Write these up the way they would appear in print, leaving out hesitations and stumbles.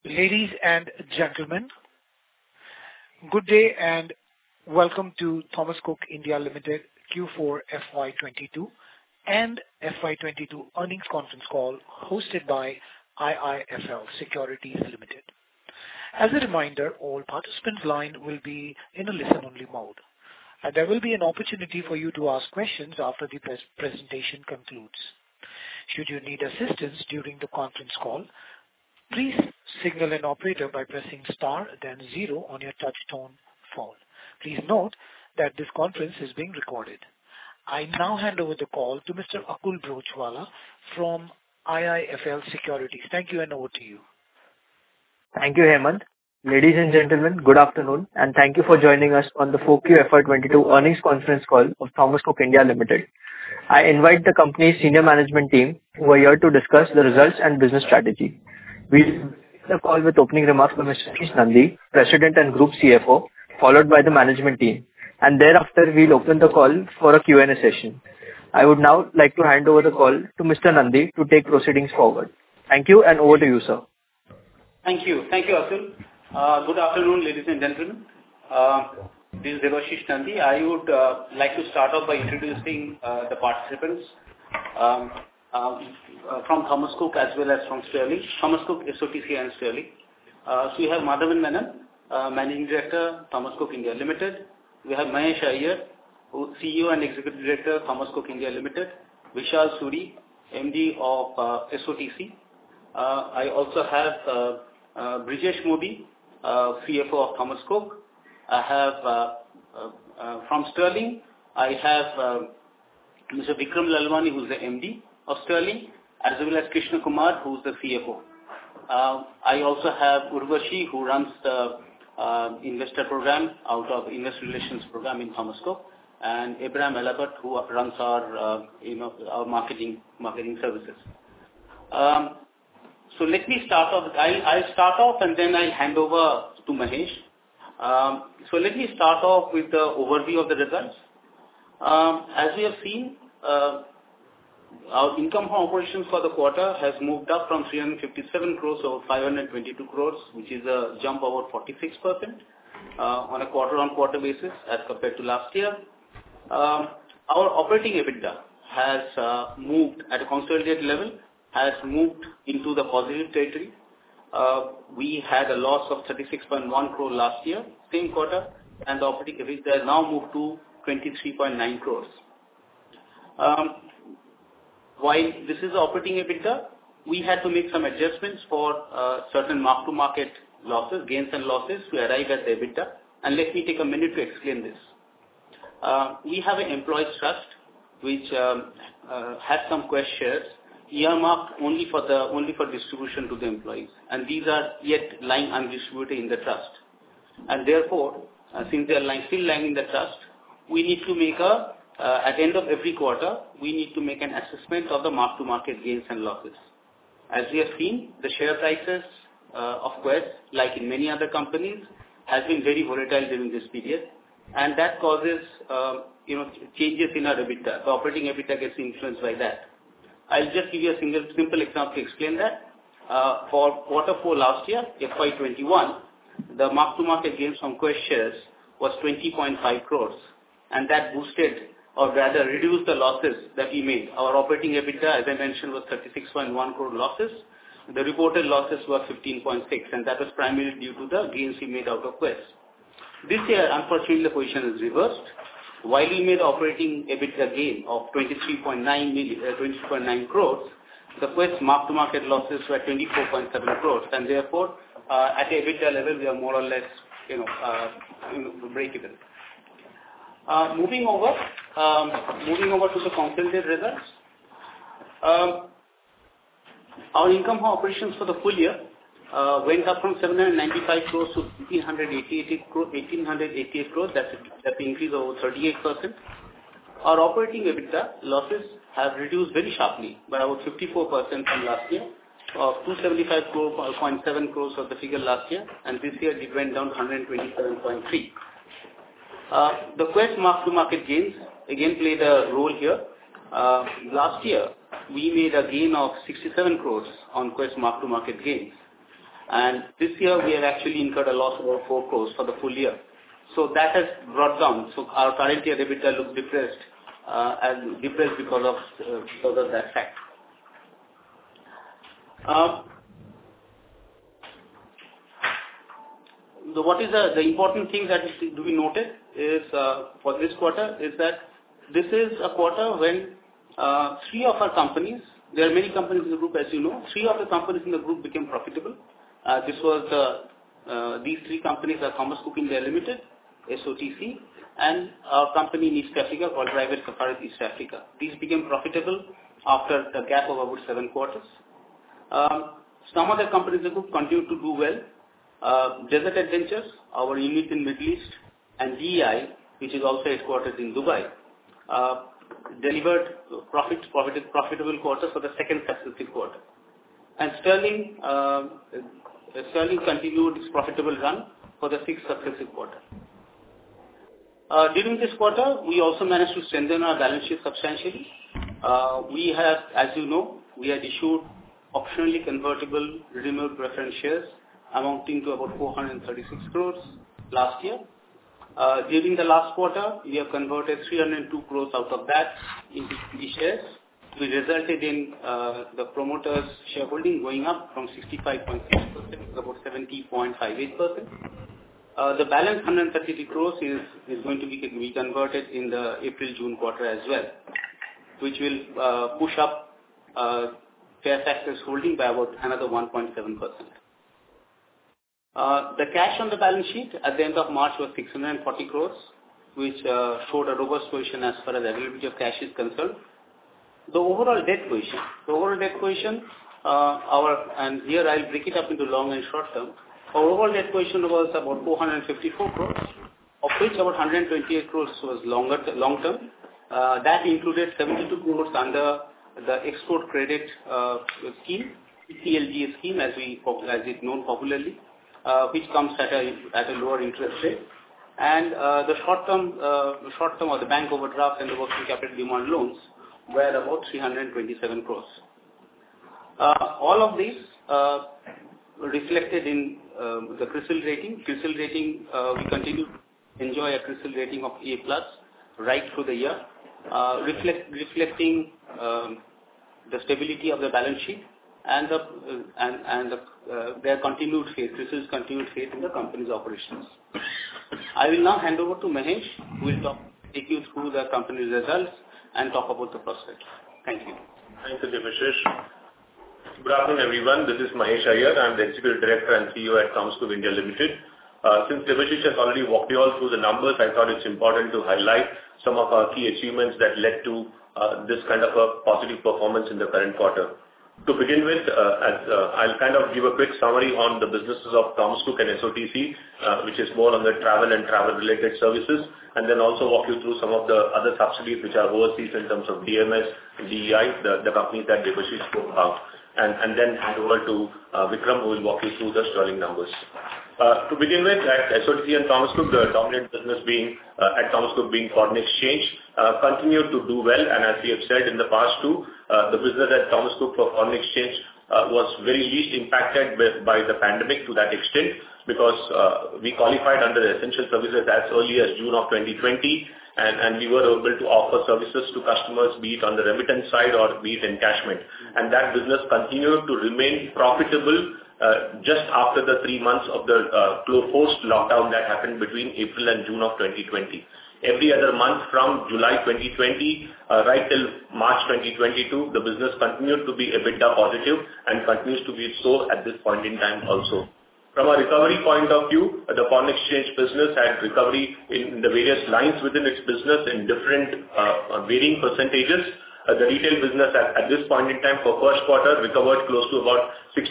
Ladies and gentlemen, good day and welcome to Thomas Cook India Limited Q4 FY22 and FY22 earnings conference call hosted by IIFL Securities Limited. As a reminder, all participants' line will be in a listen-only mode, and there will be an opportunity for you to ask questions after the presentation concludes. Should you need assistance during the conference call, please signal an operator by pressing star then 0 on your touch-tone phone. Please note that this conference is being recorded. I now hand over the call to Mr. Akul Broachwala from IIFL Securities. Thank you, and over to you. Thank you, Hemant. Ladies and gentlemen, good afternoon, and thank you for joining us on the 4Q FY22 earnings conference call of Thomas Cook India Limited. I invite the company's senior management team who are here to discuss the results and business strategy. We will begin the call with opening remarks by Mr. Ashish Nandi, President and Group CFO, followed by the management team, and thereafter we'll open the call for a Q&A session. I would now like to hand over the call to Mr. Nandi to take proceedings forward. Thank you, and over to you, sir. Thank you, Akul. Good afternoon, ladies and gentlemen. This is Ashish Nandi. I would like to start off by introducing the participants from Thomas Cook as well as from Sterling, Thomas Cook, SOTC and Sterling. So we have Madhavan Menon, Managing Director, Thomas Cook India Limited. We have Mahesh Iyer, CEO and Executive Director, Thomas Cook India Limited. Vishal Suri, MD of SOTC. I also have Brijesh Modi, CFO of Thomas Cook. I have from Sterling, I have Mr. Vikram Lalwani, who is the MD of Sterling, as well as Krishna Kumar, who is the CFO. I also have Urvashi, who runs the investor program out of investor relations program in Thomas Cook, and Abraham Elabat, who runs our our marketing services. So let me start off. I'll start off and then I'll hand over to Mahesh. So let me start off with the overview of the results. As we have seen, our income from operations for the quarter has moved up from 357 crores to 522 crores, which is a jump over 46% on a quarter-on-quarter basis as compared to last year. Our operating EBITDA has moved at a consolidated level, has moved into the positive territory. We had a loss of 36.1 crore last year, same quarter, and the operating EBITDA has now moved to 23.9 crores. While this is operating EBITDA, we had to make some adjustments for certain mark-to-market losses, gains and losses to arrive at the EBITDA. And let me take a minute to explain this. We have an employees trust which has some quest shares earmarked only for distribution to the employees, and these are yet lying undistributed in the trust. And therefore, since they are still lying in the trust, we need to make at the end of every quarter, we need to make an assessment of the mark-to-market gains and losses. As we have seen, the share prices of Quest, like in many other companies, has been very volatile during this period, and that causes changes in our EBITDA. The operating EBITDA gets influenced by that. I'll just give you a simple example to explain that. For quarter 4 last year, FY21, the mark-to-market gains from Quest shares was 20.5 crores, and that boosted or rather reduced the losses that we made. Our operating EBITDA, as I mentioned, was 36.1 crore losses. The reported losses were 15.6, and that was primarily due to the gains we made out of Quest. This year, unfortunately, the position is reversed. While we made operating EBITDA gain of 23.9 crores, the Quest mark-to-market losses were 24.7 crores, and therefore, at the EBITDA level, we are more or less, break even. Moving over to the consolidated results. Our income from operations for the full year went up from 795 crores to 1,888 crores. That's an increase of over 38%. Our operating EBITDA losses have reduced very sharply by about 54% from last year. 275.7 crores was the figure last year, and this year it went down to 127.3. The Quest mark-to-market gains again played a role here. Last year, we made a gain of 67 crores on Quest mark-to-market gains. And this year we have actually incurred a loss of about 4 crores for the full year. So that has brought down. So our current year EBITDA looks depressed, because of that fact. What is the important thing that is to be noted is for this quarter is that this is a quarter when 3 of our companies, there are many companies in the group, as you know, 3 of the companies in the group became profitable. These 3 companies are Thomas Cook India Limited, SOTC, and our company in East Africa called Private Safaris East Africa. These became profitable after a gap of about 7 quarters. Some other companies in the group continue to do well. Desert Adventures, our unit in Middle East, and DEI, which is also headquartered in Dubai, delivered profitable quarters for the second successive quarter. And Sterling continued its profitable run for the 6th successive quarter. During this quarter, we also managed to strengthen our balance sheet substantially. We have, as you know, we had issued optionally convertible redeemable preference shares amounting to about 436 crores last year. During the last quarter, we have converted 302 crores out of that into equity shares, which resulted in the promoters' shareholding going up from 65.6% to about 70.58%. The balance 133 crores is going to be converted in the April-June quarter as well, which will push up Fairfax's holding by about another 1.7%. The cash on the balance sheet at the end of March was 640 crores, which showed a robust position as far as availability of cash is concerned. The overall debt position, and here I'll break it up into long and short term. Our overall debt position was about 454 crores, of which about 128 crores was long term. That included 72 crores under the export credit scheme, CLG scheme, as it's known popularly, which comes at a lower interest rate, and the short term or the bank overdraft and the working capital demand loans were about 327 crores. All of these reflected in the CRISIL rating. CRISIL rating, we continue to enjoy a CRISIL rating of A+ right through the year, reflecting the stability of the balance sheet and their continued faith, CRISIL's continued faith in the company's operations. I will now hand over to Mahesh, who will take you through the company's results and talk about the prospects. Thank you. Thank you, Debashish. Good afternoon, everyone. This is Mahesh Iyer. I'm the Executive Director and CEO at Thomas Cook India Limited. Since Debashish has already walked you all through the numbers, I thought it's important to highlight some of our key achievements that led to this kind of a positive performance in the current quarter. To begin with, I'll kind of give a quick summary on the businesses of Thomas Cook and SOTC, which is more on the travel and travel-related services, and then also walk you through some of the other subsidiaries which are overseas in terms of DMS, DEI, the companies that Debashish spoke about, and then hand over to Vikram, who will walk you through the sterling numbers. To begin with, at SOTC and Thomas Cook, the dominant business at Thomas Cook being foreign exchange, continued to do well, and as we have said in the past too, the business at Thomas Cook for foreign exchange was very least impacted by the pandemic to that extent, because we qualified under the essential services as early as June of 2020, and we were able to offer services to customers, be it on the remittance side or be it encashment. And that business continued to remain profitable just after the 3 months of the forced lockdown that happened between April and June of 2020. Every other month from July 2020 right till March 2022, the business continued to be EBITDA positive and continues to be so at this point in time also. From a recovery point of view, the foreign exchange business had recovery in the various lines within its business in different varying percentages. The retail business at this point in time for first quarter recovered close to about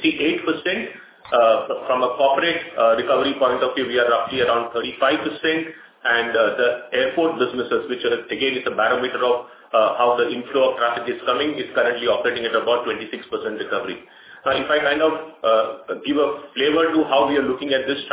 68%. From a corporate recovery point of view, we are roughly around 35%. And the airport businesses, which again is a barometer of how the inflow of traffic is coming, is currently operating at about 26% recovery. Now, if I kind of give a flavor to how we are looking at this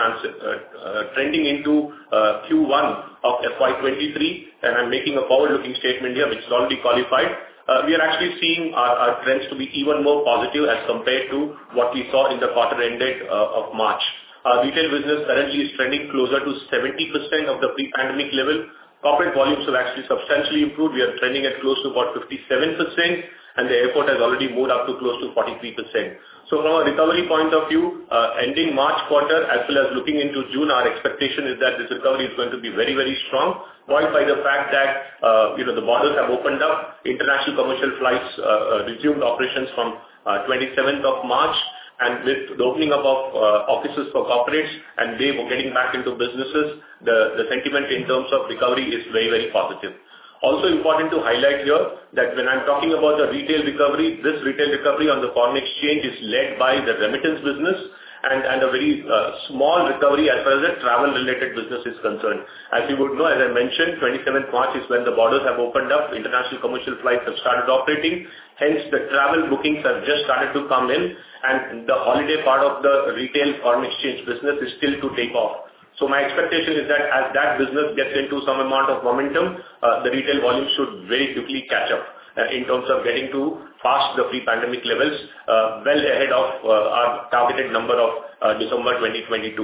trending into Q1 of FY23, and I'm making a forward-looking statement here, which is already qualified. we are actually seeing our trends to be even more positive as compared to what we saw in the quarter ended of March. Our retail business currently is trending closer to 70% of the pre-pandemic level. Corporate volumes have actually substantially improved. We are trending at close to about 57%, and the airport has already moved up to close to 43%. So from a recovery point of view, ending March quarter as well as looking into June, our expectation is that this recovery is going to be very, very strong, buoyed by the fact that, the borders have opened up. International commercial flights resumed operations from 27th of March, and with the opening up of offices for corporates and they were getting back into businesses, the sentiment in terms of recovery is very, very positive. Also important to highlight here that when I'm talking about the retail recovery, this retail recovery on the foreign exchange is led by the remittance business and a very small recovery as far as the travel-related business is concerned. As you would know, as I mentioned, 27th March is when the borders have opened up, international commercial flights have started operating, hence the travel bookings have just started to come in, and the holiday part of the retail foreign exchange business is still to take off. So my expectation is that as that business gets into some amount of momentum, the retail volume should very quickly catch up in terms of getting to past the pre-pandemic levels, well ahead of our targeted number of December 2022.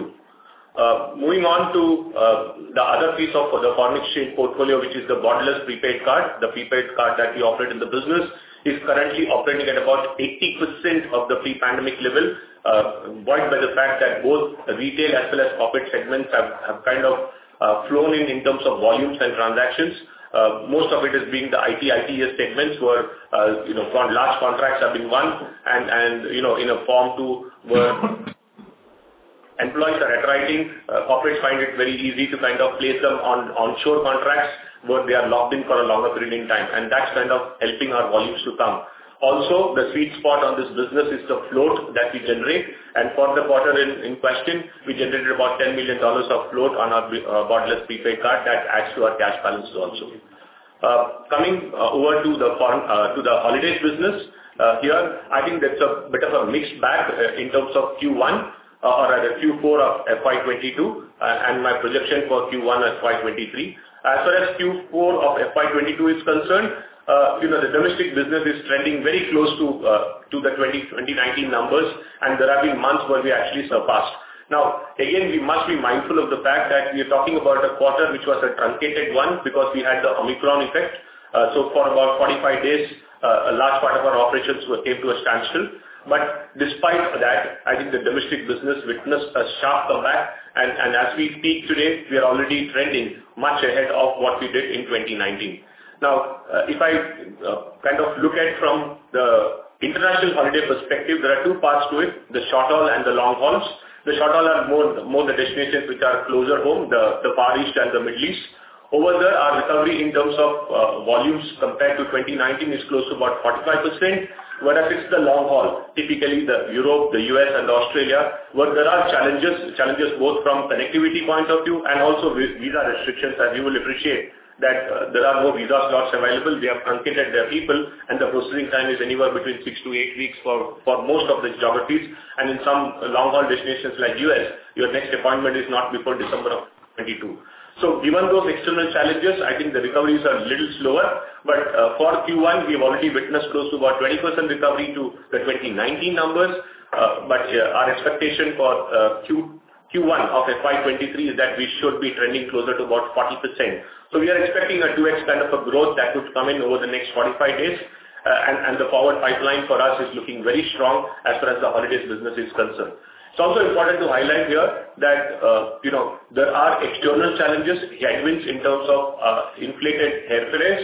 Moving on to the other piece of the foreign exchange portfolio, which is the borderless prepaid card. The prepaid card that we operate in the business is currently operating at about 80% of the pre-pandemic level, buoyed by the fact that both retail as well as corporate segments have kind of flown in terms of volumes and transactions. Most of it is being the IT/ITES segments where, large contracts have been won and in a form to where employees are attriting. Corporates find it very easy to kind of place them on onshore contracts where they are locked in for a longer period in time, and that's kind of helping our volumes to come. Also, the sweet spot on this business is the float that we generate, and for the quarter in question, we generated about $10 million of float on our borderless prepaid card. That adds to our cash balance also. Coming over to the holidays business, here I think that's a bit of a mixed bag in terms of Q1 or rather Q4 of FY22 and my projection for Q1 FY23. As far as Q4 of FY22 is concerned, the domestic business is trending very close to the 2019 numbers, and there have been months where we actually surpassed. Now, again, we must be mindful of the fact that we are talking about a quarter which was a truncated one because we had the Omicron effect. So for about 45 days, a large part of our operations came to a standstill. But despite that, I think the domestic business witnessed a sharp comeback, and as we speak today, we are already trending much ahead of what we did in 2019. Now, if I kind of look at from the international holiday perspective, there are two parts to it, the short haul and the long hauls. The short haul are more the destinations which are closer home, the Far East and the Middle East. Over there, our recovery in terms of volumes compared to 2019 is close to about 45%, whereas it's the long haul, typically the Europe, the US and Australia, where there are challenges both from connectivity point of view and also visa restrictions, as you will appreciate that there are no visa slots available. They have truncated their people, and the processing time is anywhere between 6 to 8 weeks for most of the geographies. And in some long-haul destinations like US, your next appointment is not before December of 22. So given those external challenges, I think the recoveries are a little slower. But for Q1, we have already witnessed close to about 20% recovery to the 2019 numbers. But our expectation for Q1 of FY23 is that we should be trending closer to about 40%. So we are expecting a 2x kind of a growth that would come in over the next 45 days. And the forward pipeline for us is looking very strong as far as the holidays business is concerned. It's also important to highlight here that, there are external challenges, headwinds in terms of inflated airfares,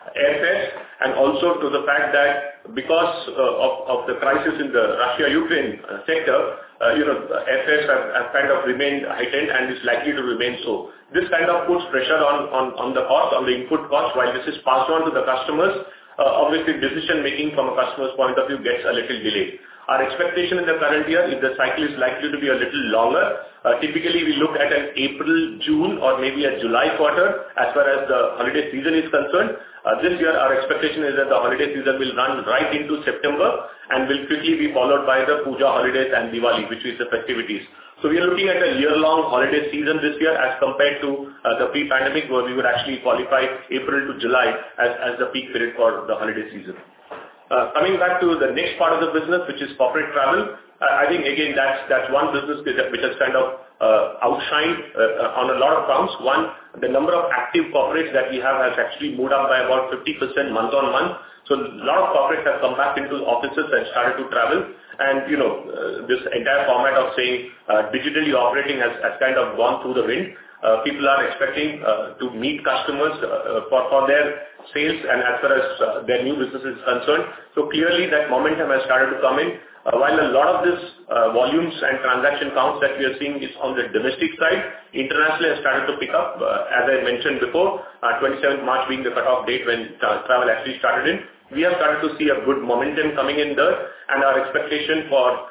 and also to the fact that because of the crisis in the Russia-Ukraine sector, airfares have kind of remained heightened and is likely to remain so. This kind of puts pressure on the cost, on the input cost, while this is passed on to the customers. Obviously, decision-making from a customer's point of view gets a little delayed. Our expectation in the current year is the cycle is likely to be a little longer. Typically, we look at an April, June, or maybe a July quarter as far as the holiday season is concerned. This year, our expectation is that the holiday season will run right into September and will quickly be followed by the Puja holidays and Diwali, which is the festivities. So we are looking at a year-long holiday season this year as compared to the pre-pandemic, where we would actually qualify April to July as the peak period for the holiday season. Coming back to the next part of the business, which is corporate travel, I think again that's one business which has kind of outshined on a lot of counts. One, the number of active corporates that we have has actually moved up by about 50% month on month. So a lot of corporates have come back into offices and started to travel. And, this entire format of saying digitally operating has kind of gone through the wind. People are expecting to meet customers for their sales and as far as their new business is concerned. So clearly that momentum has started to come in. While a lot of this volumes and transaction counts that we are seeing is on the domestic side, international has started to pick up. As I mentioned before, 27th March being the cutoff date when travel actually started in. We have started to see a good momentum coming in there, and our expectation for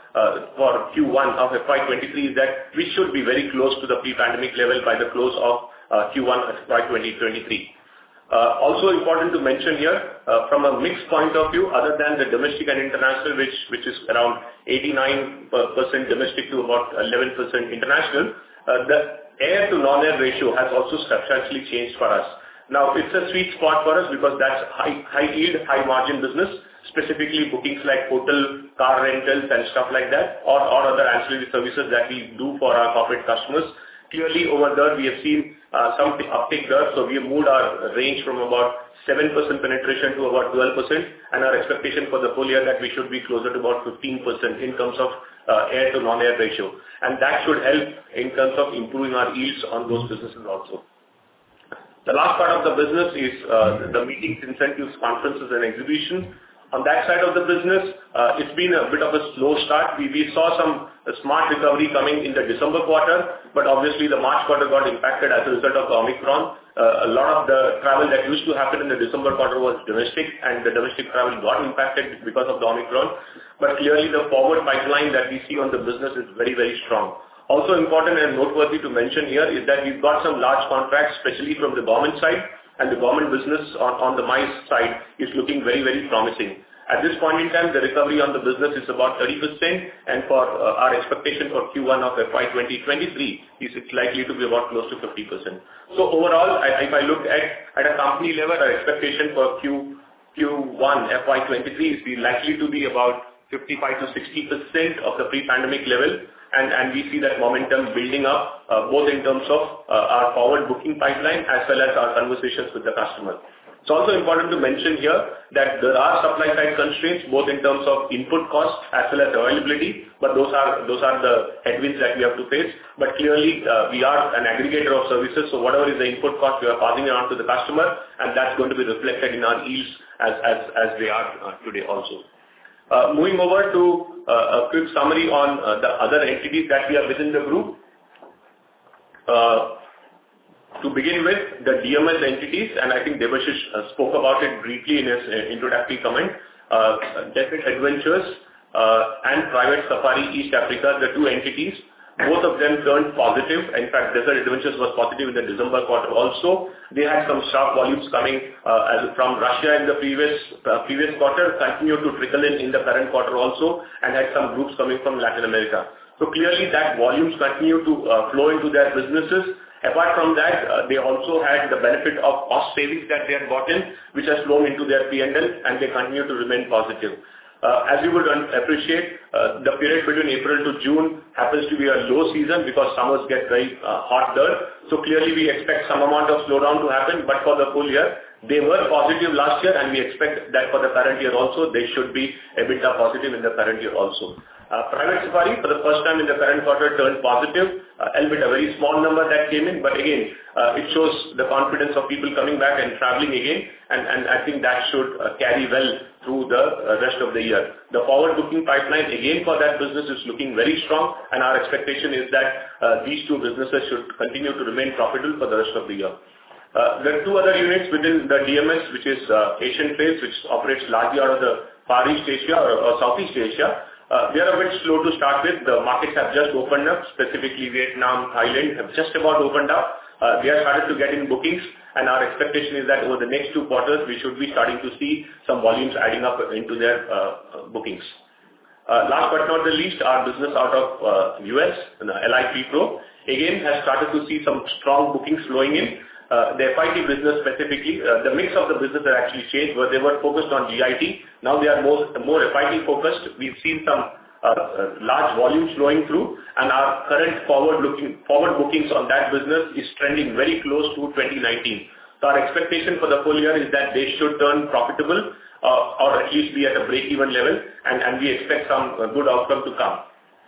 Q1 of FY23 is that we should be very close to the pre-pandemic level by the close of Q1 FY2023. Also important to mention here, from a mix point of view, other than the domestic and international, which is around 89% domestic to about 11% international, the air to non-air ratio has also substantially changed for us. Now, it's a sweet spot for us because that's high yield, high margin business, specifically bookings like hotel, car rentals and stuff like that, or other ancillary services that we do for our corporate customers. Clearly, over there, we have seen some uptick there. So we have moved our range from about 7% penetration to about 12%, and our expectation for the full year that we should be closer to about 15% in terms of air to non-air ratio. And that should help in terms of improving our yields on those businesses also. The last part of the business is the meetings, incentives, conferences, and exhibitions. On that side of the business, it's been a bit of a slow start. We saw some smart recovery coming in the December quarter, but obviously the March quarter got impacted as a result of the Omicron. A lot of the travel that used to happen in the December quarter was domestic, and the domestic travel got impacted because of the Omicron. But clearly the forward pipeline that we see on the business is very, very strong. Also important and noteworthy to mention here is that we've got some large contracts, especially from the government side, and the government business on the MICE side is looking very, very promising. At this point in time, the recovery on the business is about 30%, and for our expectation for Q1 of FY 2023 is it's likely to be about close to 50%. So overall, if I look at a company level, our expectation for Q1 FY 23 is likely to be about 55 to 60% of the pre-pandemic level. And we see that momentum building up, both in terms of our forward booking pipeline as well as our conversations with the customer. It's also important to mention here that there are supply side constraints, both in terms of input costs as well as availability, but those are the headwinds that we have to face. But clearly, we are an aggregator of services, so whatever is the input cost, we are passing it on to the customer, and that's going to be reflected in our yields as they are today also. Moving over to a quick summary on the other entities that we have within the group. To begin with, the DMS entities, and I think Debashish spoke about it briefly in his introductory comment. Desert Adventures and Private Safari East Africa, the two entities, both of them turned positive. In fact, Desert Adventures was positive in the December quarter also. They had some sharp volumes coming from Russia in the previous quarter, continued to trickle in the current quarter also, and had some groups coming from Latin America. So clearly that volumes continue to flow into their businesses. Apart from that, they also had the benefit of cost savings that they had gotten, which has flown into their P&L, and they continue to remain positive. As you would appreciate, the period between April to June happens to be a low season because summers get very hot there. So clearly we expect some amount of slowdown to happen, but for the full year, they were positive last year, and we expect that for the current year also, they should be EBITDA positive in the current year also. Private Safari, for the first time in the current quarter, turned positive, albeit a very small number that came in, but again, it shows the confidence of people coming back and traveling again, and I think that should carry well through the rest of the year. The forward booking pipeline, again, for that business is looking very strong, and our expectation is that these two businesses should continue to remain profitable for the rest of the year. There are two other units within the DMS, which is Asian Trails, which operates largely out of the Far East Asia or Southeast Asia. They are a bit slow to start with. The markets have just opened up, specifically Vietnam, Thailand have just about opened up. They are started to get in bookings, and our expectation is that over the next 2 quarters, we should be starting to see some volumes adding up into their bookings. Last but not the least, our business out of US, LIP Pro, again has started to see some strong bookings flowing in. The FIT business specifically, the mix of the business has actually changed, where they were focused on GIT. Now they are more FIT focused. We've seen some large volumes flowing through, and our current forward bookings on that business is trending very close to 2019. So our expectation for the full year is that they should turn profitable, or at least be at a break-even level, and we expect some good outcome to come.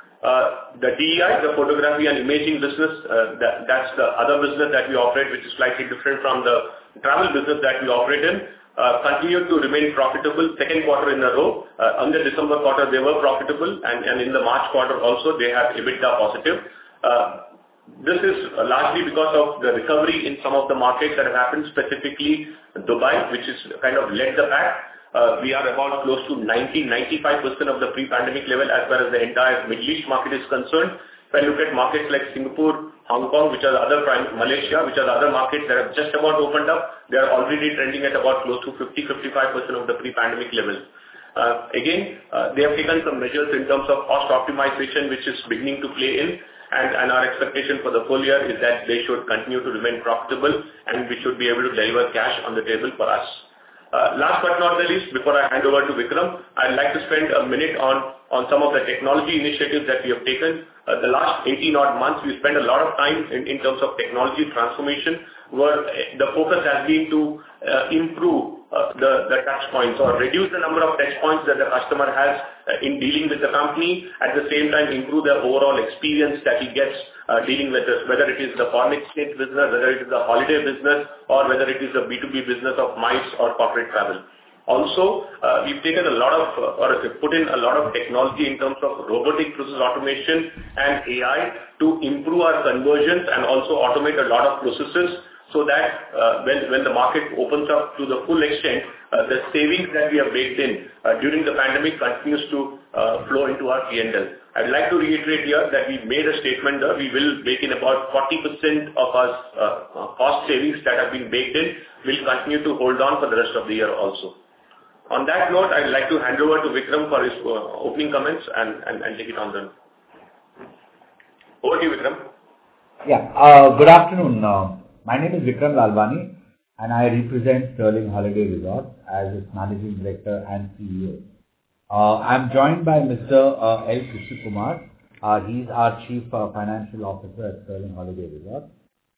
The DEI, the photography and imaging business, that's the other business that we operate, which is slightly different from the travel business that we operate in, continued to remain profitable second quarter in a row. On the December quarter, they were profitable, and in the March quarter also, they have EBITDA positive. This is largely because of the recovery in some of the markets that have happened, specifically Dubai, which is kind of led the pack. We are about close to 90-95% of the pre-pandemic level as far as the entire Middle East market is concerned. If I look at markets like Singapore, Hong Kong, which are the other Malaysia, which are the other markets that have just about opened up, they are already trending at about close to 50-55% of the pre-pandemic levels. Again, they have taken some measures in terms of cost optimization, which is beginning to play in, and our expectation for the full year is that they should continue to remain profitable, and we should be able to deliver cash on the table for us. Last but not the least, before I hand over to Vikram, I'd like to spend a minute on some of the technology initiatives that we have taken. The last 18-odd months, we spent a lot of time in terms of technology transformation, where the focus has been to improve the touch points or reduce the number of touch points that the customer has in dealing with the company, at the same time improve the overall experience that he gets dealing with us, whether it is the foreign exchange business, whether it is the holiday business, or whether it is the B2B business of MICE or corporate travel. Also, we've taken a lot of, or put in a lot of technology in terms of robotic process automation and AI to improve our conversions and also automate a lot of processes, so that when the market opens up to the full extent, the savings that we have baked in during the pandemic continues to flow into our P&L. I'd like to reiterate here that we made a statement that we will bake in about 40% of our cost savings that have been baked in, will continue to hold on for the rest of the year also. On that note, I'd like to hand over to Vikram for his opening comments and take it on then. Over to you, Vikram. Yeah, good afternoon. My name is Vikram Lalwani, and I represent Sterling Holiday Resorts as its Managing Director and CEO. I'm joined by Mr. L. Krishna Kumar. He's our Chief Financial Officer at Sterling Holiday Resorts.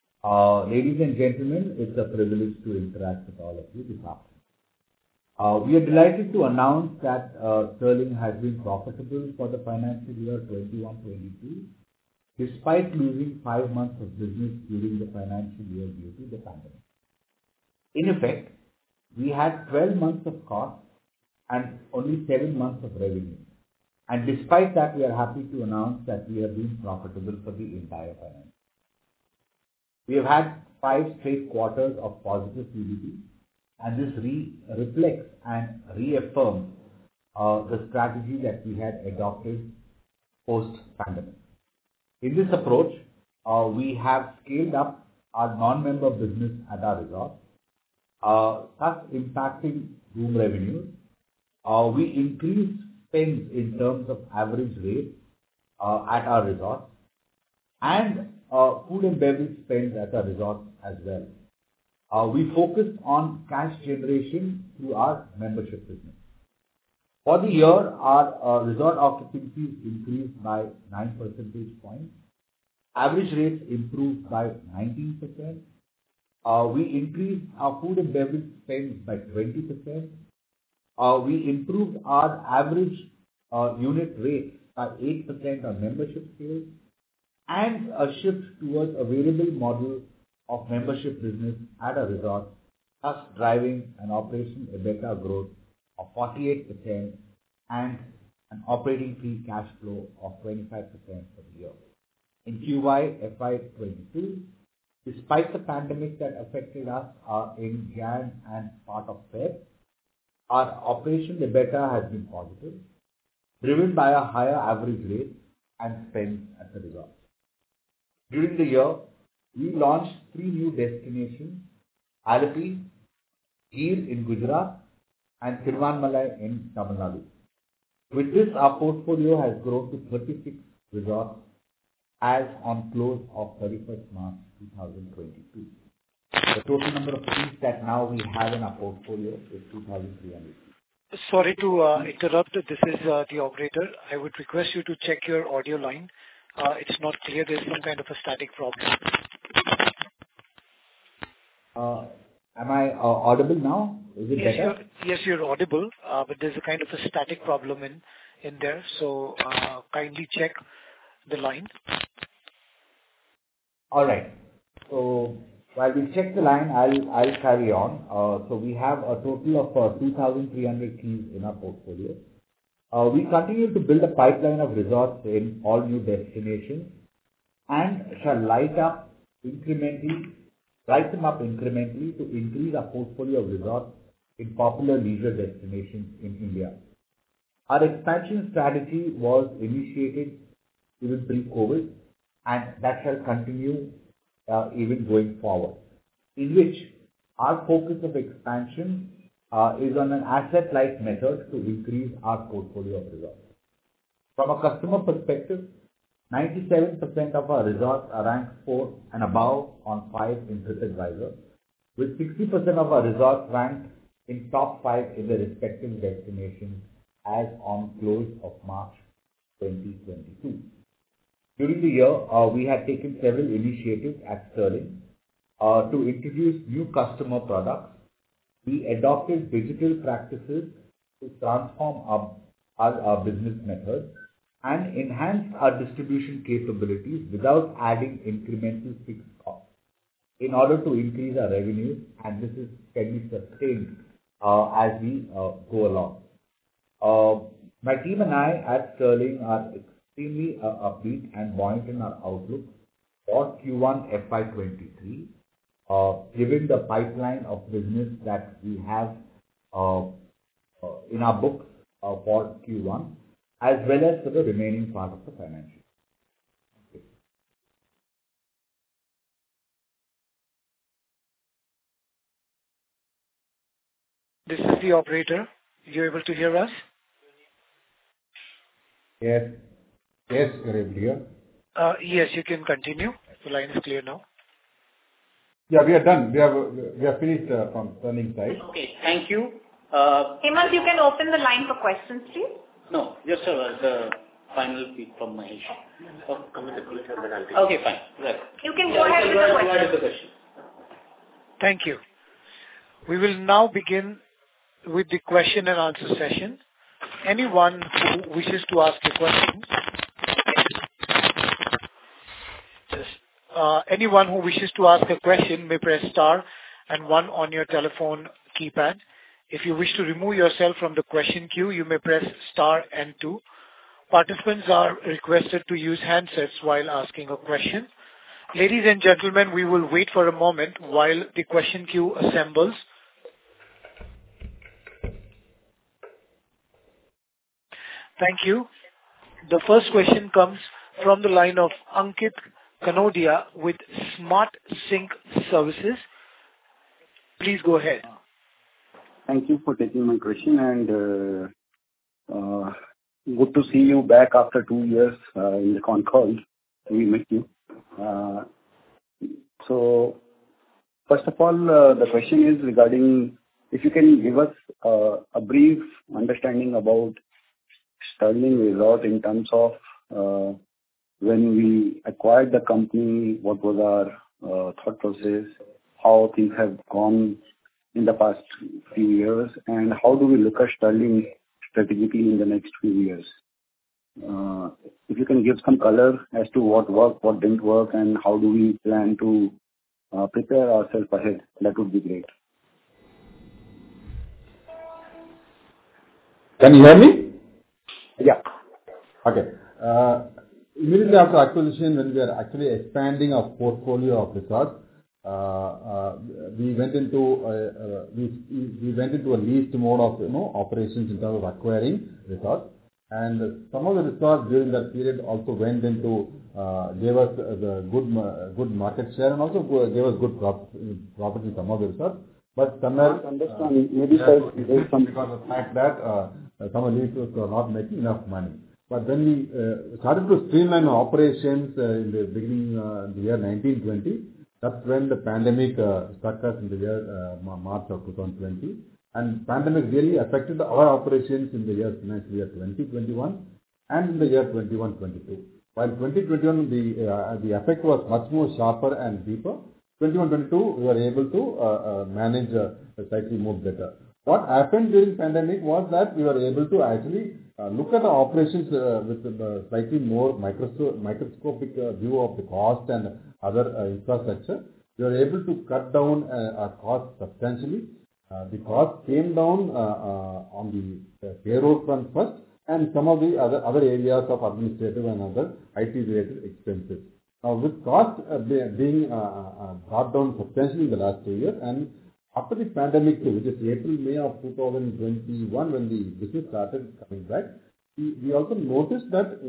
Ladies and gentlemen, it's a privilege to interact with all of you this afternoon. We are delighted to announce that Sterling has been profitable for the financial year 21-22, despite losing 5 months of business during the financial year due to the pandemic. In effect, we had 12 months of cost and only 7 months of revenue. And despite that, we are happy to announce that we have been profitable for the entire financial year. We have had 5 straight quarters of positive PBT, and this reflects and reaffirms the strategy that we had adopted post-pandemic. In this approach, we have scaled up our non-member business at our resort, thus impacting room revenues. We increased spends in terms of average rate at our resorts, and food and beverage spends at our resorts as well. We focused on cash generation through our membership business. For the year, our resort occupancies increased by 9 percentage points. Average rates improved by 19%. We increased our food and beverage spends by 20%. We improved our average unit rate by 8% on membership sales, and a shift towards a variable model of membership business at a resort, thus driving an operating EBITDA growth of 48% and an operating free cash flow of 25% for the year. In QY FY22, despite the pandemic that affected us in Jan and part of Feb, our operating EBITDA has been positive, driven by a higher average rate and spend at the resort. During the year, we launched 3 new destinations: Alleppey, Gir in Gujarat, and Thiruvannamalai in Tamil Nadu. With this, our portfolio has grown to 36 resorts as on close of 31st March 2022. The total number of keys that now we have in our portfolio is 2,300. Sorry to interrupt. This is the operator. I would request you to check your audio line. It's not clear. There's some kind of a static problem. Am I audible now? Is it better? Yes, you're audible, but there's a kind of a static problem in there. So kindly check the line. All right. So while we check the line, I'll carry on. So we have a total of 2,300 keys in our portfolio. We continue to build a pipeline of resorts in all new destinations and shall light them up incrementally to increase our portfolio of resorts in popular leisure destinations in India. Our expansion strategy was initiated even pre-COVID, and that shall continue even going forward, in which our focus of expansion is on an asset-light method to increase our portfolio of resorts. From a customer perspective, 97% of our resorts are ranked 4 and above on 5 in TripAdvisor, with 60% of our resorts ranked in top 5 in their respective destinations as on close of March 2022. During the year, we had taken several initiatives at Sterling to introduce new customer products. We adopted digital practices to transform our business methods and enhance our distribution capabilities without adding incremental fixed costs in order to increase our revenues, and this can be sustained as we go along. My team and I at Sterling are extremely upbeat and buoyant in our outlook for Q1 FY23, given the pipeline of business that we have in our books for Q1, as well as for the remaining part of the financial year. This is the operator. You're able to hear us? Yes, you're able to hear. Yes, you can continue. The line is clear now. Yeah, we are done. We have finished from Sterling side. Okay, thank you. Hemant, you can open the line for questions, please. No, just the final piece from Mahesh. Okay, fine. Right. You can go ahead with the question. Thank you. We will now begin with the question and answer session. Anyone who wishes to ask a question, may press star and 1 on your telephone keypad. If you wish to remove yourself from the question queue, you may press star and 2. Participants are requested to use handsets while asking a question. Ladies and gentlemen, we will wait for a moment while the question queue assembles. Thank you. The first question comes from the line of Ankit Kanodia with Smart Sync Services. Please go ahead. Thank you for taking my question, and good to see you back after 2 years in the con call. We met you. So, first of all, the question is regarding if you can give us a brief understanding about Sterling Resort in terms of when we acquired the company, what was our thought process, how things have gone in the past few years, and how do we look at Sterling strategically in the next few years. If you can give some color as to what worked, what didn't work, and how do we plan to prepare ourselves ahead, that would be great. Can you hear me? Yeah. Okay. Immediately after acquisition, when we are actually expanding our portfolio of resorts, we went into a leased mode of operations in terms of acquiring resorts, and some of the resorts during that period also went into gave us the good market share and also gave us good profit in some of the resorts. But somewhere understand maybe there's some because of the fact that some allegiances were not making enough money. But when we started to streamline our operations in the beginning the year 1920, that's when the pandemic struck us in the year March of 2020. And pandemic really affected our operations in the financial year 2021 and in the year 21-22. While 2021 the effect was much more sharper and deeper, 21-22 we were able to manage slightly more better. What happened during pandemic was that we were able to actually look at the operations with a slightly more microscopic view of the cost and other infrastructure. We were able to cut down our cost substantially. The cost came down on the payroll front first, and some of the other areas of administrative and other IT-related expenses. Now, with cost being brought down substantially in the last 2 years, and after the pandemic, which is April, May of 2021, when the business started coming back, we also noticed that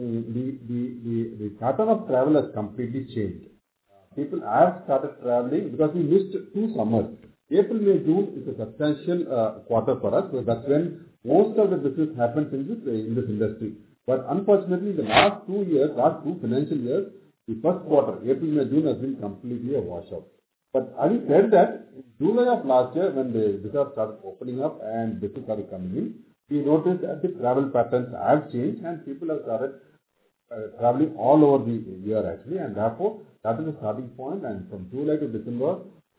the pattern of travel has completely changed. People have started traveling because we missed 2 summers. April, May, June is a substantial quarter for us, so that's when most of the business happens in this industry. But unfortunately, the last 2 financial years, the first quarter, April, May, June, has been completely a washout. But having said that, in July of last year, when the resorts started opening up and business started coming in, we noticed that the travel patterns have changed and people have started traveling all over the year actually, and therefore that is the starting point. And from July to December,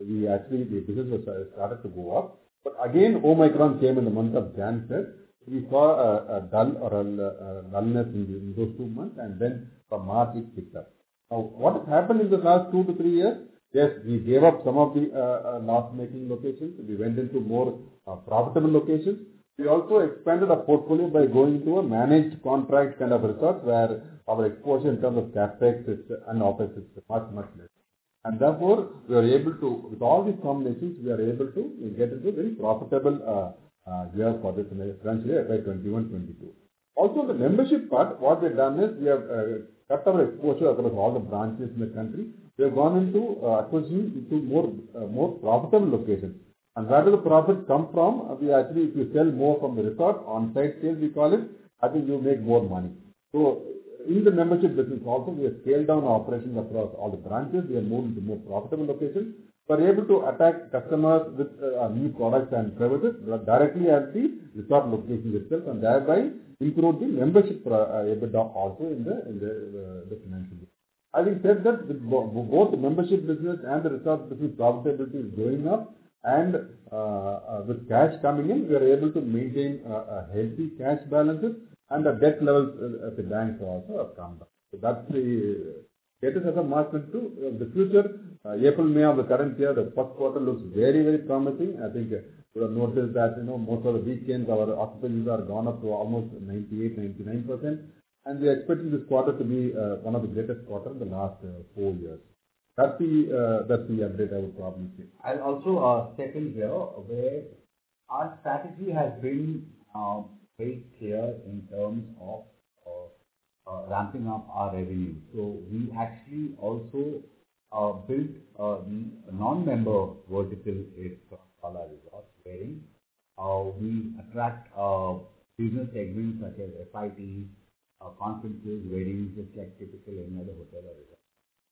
the business was started to go up. But again, Omicron came in the month of Jan-Feb. We saw a dullness in those 2 months, and then from March it picked up. Now, what has happened in the last 2 to 3 years? Yes, we gave up some of the loss-making locations. We went into more profitable locations. We also expanded our portfolio by going into a managed contract kind of resort where our exposure in terms of capex and opex is much less. And therefore, we are able to, with all these combinations, we are able to get into a very profitable year for this financial year, FY 21-22. Also, the membership part, what we have done is we have cut our exposure across all the branches in the country. We have gone into acquisition into more profitable locations. And where do the profits come from? We actually, if you sell more from the resort, on-site sales we call it, I think you make more money. So, in the membership business also, we have scaled down operations across all the branches. We have moved into more profitable locations. We are able to attack customers with new products and services directly at the resort location itself, and thereby improve the membership EBITDA also in the financial year. Having said that, with both the membership business and the resort business profitability is going up, and with cash coming in, we are able to maintain a healthy cash balances, and the debt levels at the banks also have come down. So that's the status as a March 22. The future, April, May of the current year, the first quarter looks very promising. I think you have noticed that most of the weekends our occupancies are gone up to almost 98-99%, and we are expecting this quarter to be one of the greatest quarters in the last 4 years. That's the update I would probably say. I'll also step in here where our strategy has been very clear in terms of ramping up our revenue. So we actually also built the non-member vertical at Kala Resort, wherein we attract business segments such as FITs, conferences, weddings, just like typical any other hotel or resort.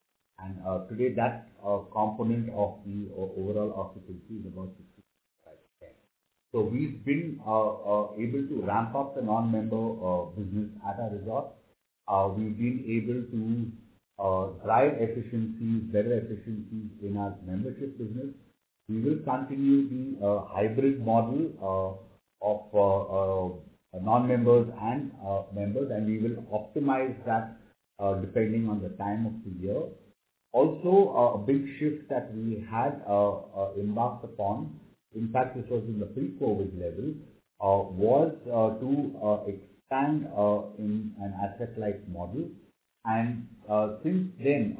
And today that component of the overall occupancy is about 65%. So we've been able to ramp up the non-member business at our resort. We've been able to drive better efficiencies in our membership business. We will continue the hybrid model of non-members and members, and we will optimize that depending on the time of the year. Also, a big shift that we had embarked upon, in fact this was in the pre-COVID level, was to expand in an asset-light model. And since then,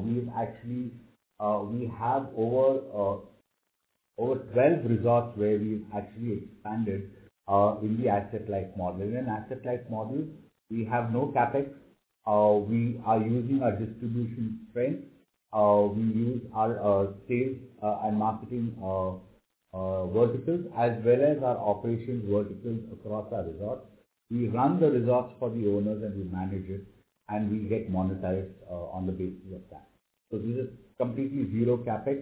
we have over 12 resorts where we've actually expanded in the asset-light model. In an asset-light model, we have no capex. We are using our distribution strength. We use our sales and marketing verticals as well as our operations verticals across our resorts We run the resorts for the owners and we manage it, and we get monetized on the basis of that. So this is completely zero capex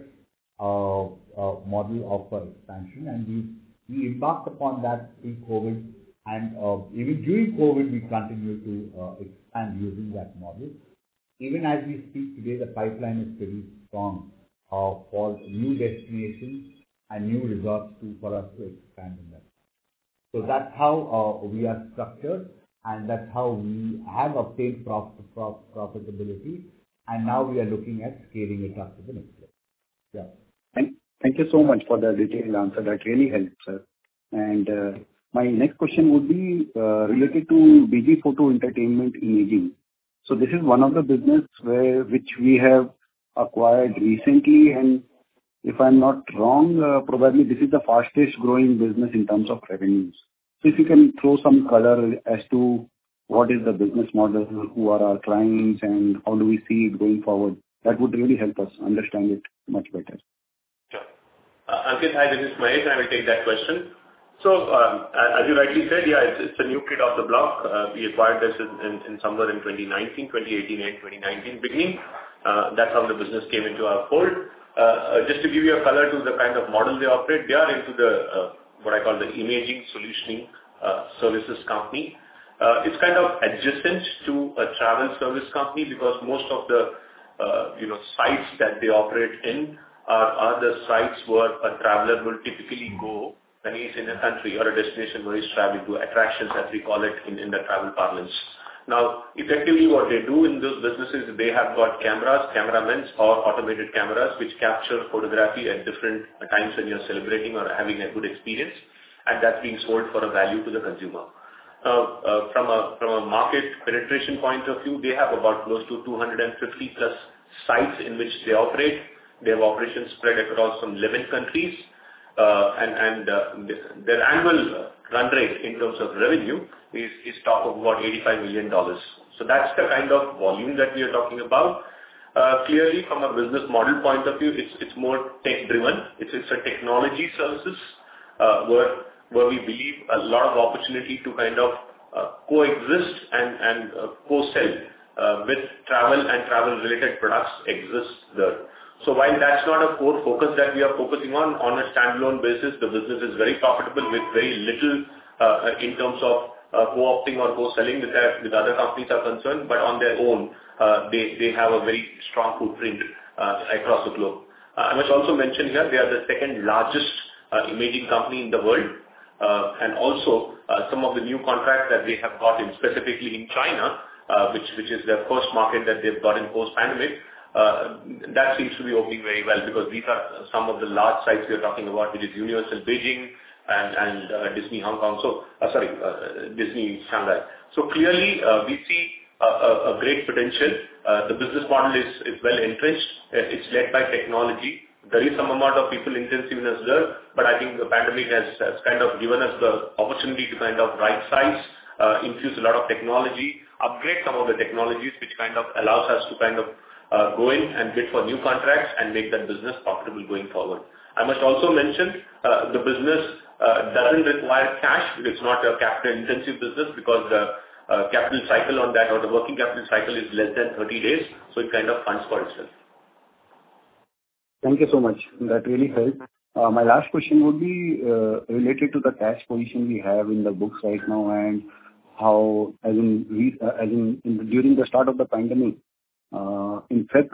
model of expansion, and we embarked upon that pre-COVID, and even during COVID we continue to expand using that model. Even as we speak today, the pipeline is pretty strong for new destinations and new resorts for us to expand in that. So that's how we are structured, and that's how we have obtained profitability, and now we are looking at scaling it up to the next level. Yeah. Thank you so much for the detailed answer. That really helps, sir. And my next question would be related to BG Photo Entertainment Imaging. So this is one of the business which we have acquired recently, and if I'm not wrong, probably this is the fastest growing business in terms of revenues. So if you can throw some color as to what is the business model, who are our clients, and how do we see it going forward, that would really help us understand it much better. Sure. Ankit, hi, this is Mahesh, and I will take that question. So, as you rightly said, yeah, it's a new kid off the block. We acquired this in somewhere in 2018 and 2019 beginning. That's how the business came into our fold. Just to give you a color to the kind of model they operate, they are into the what I call the imaging solutioning services company. It's kind of adjacent to a travel service company because most of the sites that they operate in are the sites where a traveler will typically go when he's in a country or a destination where he's traveling to, attractions as we call it in the travel parlance. Now, effectively what they do in those businesses, they have got cameras, cameramen or automated cameras which capture photography at different times when you're celebrating or having a good experience, and that's being sold for a value to the consumer. From a market penetration point of view, they have about close to 250 plus sites in which they operate. They have operations spread across some 11 countries. And their annual run rate in terms of revenue is top of about $85 million. So that's the kind of volume that we are talking about. Clearly, from a business model point of view, it's more tech-driven. It's a technology services where we believe a lot of opportunity to kind of coexist and co-sell with travel and travel-related products exists there. So while that's not a core focus that we are focusing on a standalone basis, the business is very profitable with very little in terms of co-opting or co-selling with other companies are concerned, but on their own, they have a very strong footprint across the globe. I must also mention here, they are the second largest imaging company in the world, and also some of the new contracts that they have got in specifically in China, which is their first market that they've got in post-pandemic. That seems to be opening very well because these are some of the large sites we are talking about, which is Universal Beijing and Disney Hong Kong. So, Disney Shanghai. So clearly, we see a great potential. The business model is well entrenched. It's led by technology. There is some amount of people intensiveness there, but I think the pandemic has kind of given us the opportunity to kind of right size, infuse a lot of technology, upgrade some of the technologies, which kind of allows us to kind of go in and bid for new contracts and make that business profitable going forward. I must also mention the business doesn't require cash. It's not a capital-intensive business because the capital cycle on that or the working capital cycle is less than 30 days, so it kind of funds for itself. Thank you so much. That really helped. My last question would be related to the cash position we have in the books right now and how, during the start of the pandemic, in Feb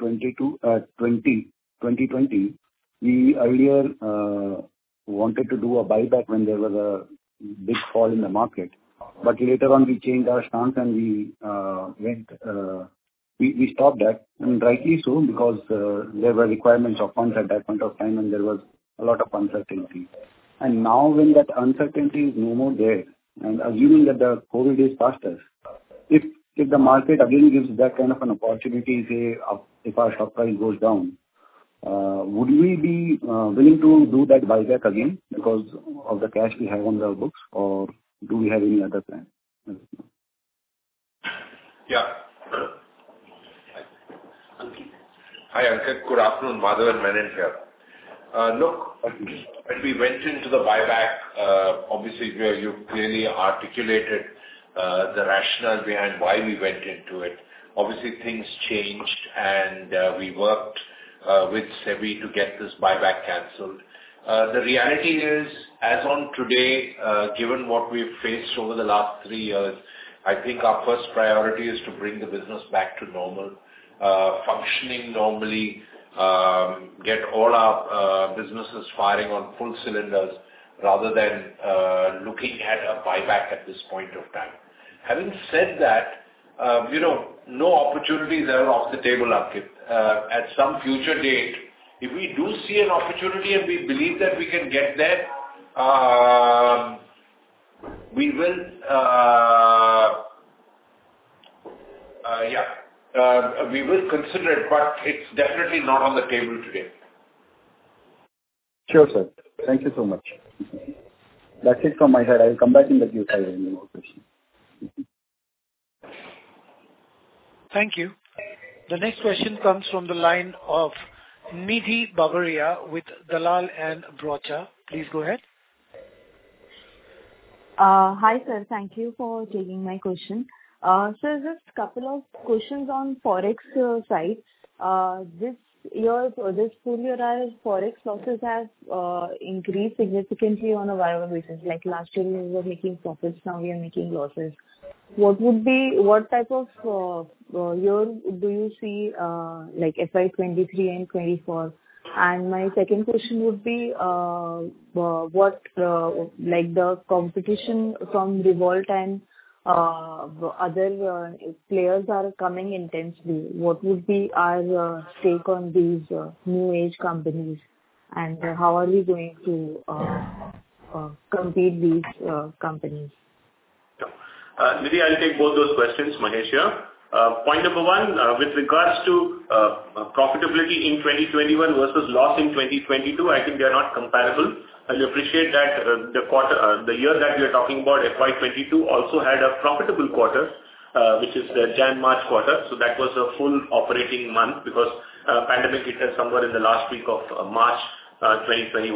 2020, we earlier wanted to do a buyback when there was a big fall in the market. But later on, we changed our stance and we stopped that, and rightly so, because there were requirements of funds at that point of time, and there was a lot of uncertainty. And now, when that uncertainty is no more there, and assuming that the COVID is past us, if the market again gives that kind of an opportunity, say, if our stock price goes down, would we be willing to do that buyback again because of the cash we have on the books, or do we have any other plan? Yeah. Hi, Ankit. Good afternoon. Madhav and Menon here. Look, when we went into the buyback, obviously you clearly articulated the rationale behind why we went into it. Obviously, things changed, and we worked with SEBI to get this buyback cancelled. The reality is, as on today, given what we've faced over the last 3 years, I think our first priority is to bring the business back to normal, functioning normally, get all our businesses firing on full cylinders rather than looking at a buyback at this point of time. Having said that, no opportunities are off the table, Ankit. At some future date, if we do see an opportunity and we believe that we can get there, we will, we will consider it, but it's definitely not on the table today. Sure, sir. Thank you so much. That's it from my side. I'll come back in the queue if I have any more questions. Thank you. The next question comes from the line of Nidhi Babaria with Dalal and Broacha. Please go ahead. Hi, sir. Thank you for taking my question. Sir, just a couple of questions on Forex side. This full year, our Forex losses have increased significantly on a YoY basis. Like last year, we were making profits, now we are making losses. What type of year do you see, like FY 23 and 24? And my second question would be, what like the competition from Revolt and other players are coming intensely. What would be our take on these new age companies, and how are we going to compete these companies? Nidhi, I'll take both those questions, Mahesh here. Point number one, with regards to profitability in 2021 versus loss in 2022, I think they are not comparable. I'll appreciate that the year that we are talking about, FY 22, also had a profitable quarter, which is the Jan-March quarter. So that was a full operating month because pandemic hit us somewhere in the last week of March 2020.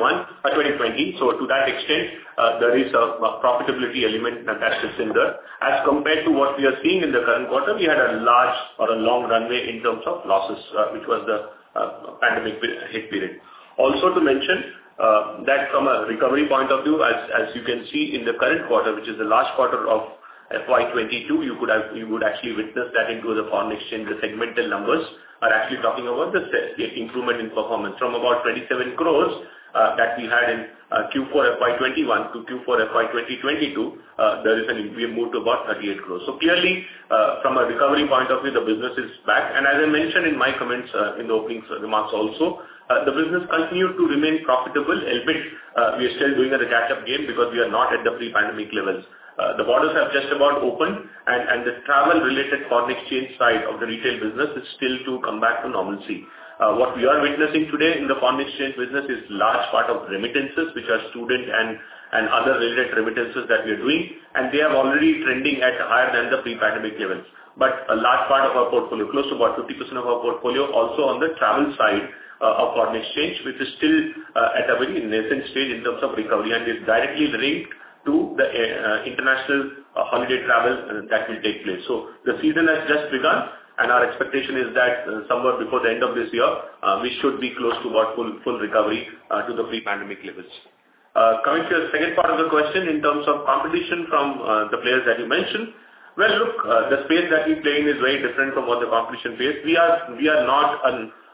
So to that extent, there is a profitability element that sits in there. As compared to what we are seeing in the current quarter, we had a large or a long runway in terms of losses, which was the pandemic hit period. Also to mention that from a recovery point of view, as you can see in the current quarter, which is the last quarter of FY 22, you would actually witness that into the foreign exchange. The segmental numbers are actually talking about the improvement in performance from about 27 crores that we had in Q4 FY 21 to Q4 FY 2022. We have moved to about 38 crores. So clearly, from a recovery point of view, the business is back. And as I mentioned in my comments in the opening remarks also, the business continued to remain profitable, albeit we are still doing a catch-up game because we are not at the pre-pandemic levels. The borders have just about opened, and the travel-related foreign exchange side of the retail business is still to come back to normalcy. What we are witnessing today in the foreign exchange business is large part of remittances, which are student and other related remittances that we are doing, and they are already trending at higher than the pre-pandemic levels. But a large part of our portfolio, close to about 50% of our portfolio, also on the travel side of foreign exchange, which is still at a very nascent stage in terms of recovery, and is directly linked to the international holiday travel that will take place. So the season has just begun, and our expectation is that somewhere before the end of this year, we should be close to about full recovery to the pre-pandemic levels. Coming to the second part of the question, in terms of competition from the players that you mentioned, well, look, the space that we play in is very different from what the competition face. We are not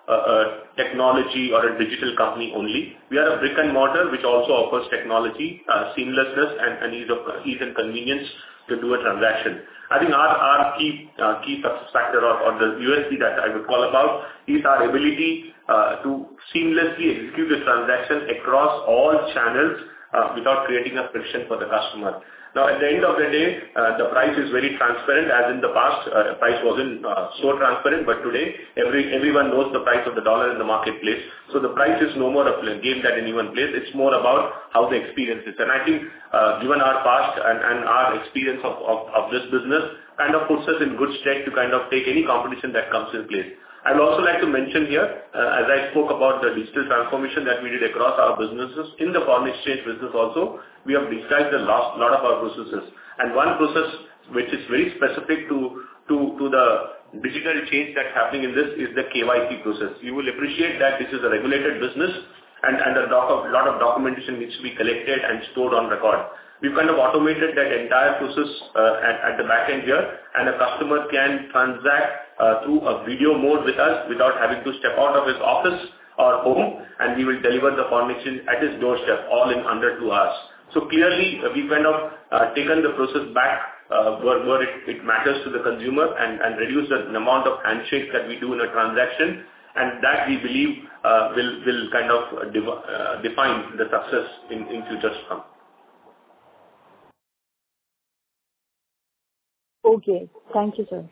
a technology or a digital company only. We are a brick and mortar, which also offers technology, seamlessness and ease and convenience to do a transaction. I think our key success factor or the USP that I would call about is our ability to seamlessly execute the transaction across all channels without creating a friction for the customer. Now, at the end of the day, the price is very transparent. As in the past, price wasn't so transparent, but today everyone knows the price of the dollar in the marketplace. So the price is no more a game that anyone plays. It's more about how the experience is. And I think, given our past and our experience of this business, kind of puts us in good stead to kind of take any competition that comes in place. I would also like to mention here, as I spoke about the digital transformation that we did across our businesses, in the foreign exchange business also, we have digitized a lot of our processes. And one process which is very specific to the digital change that's happening in this is the KYC process. You will appreciate that this is a regulated business and a lot of documentation needs to be collected and stored on record. We've kind of automated that entire process at the back end here, and a customer can transact through a video mode with us without having to step out of his office or home, and we will deliver the foreign exchange at his doorstep, all in under 2 hours. So clearly, we've kind of taken the process back where it matters to the consumer and reduce the amount of handshakes that we do in a transaction, and that we believe will kind of define the success in futures to come. Okay. Thank you, sir.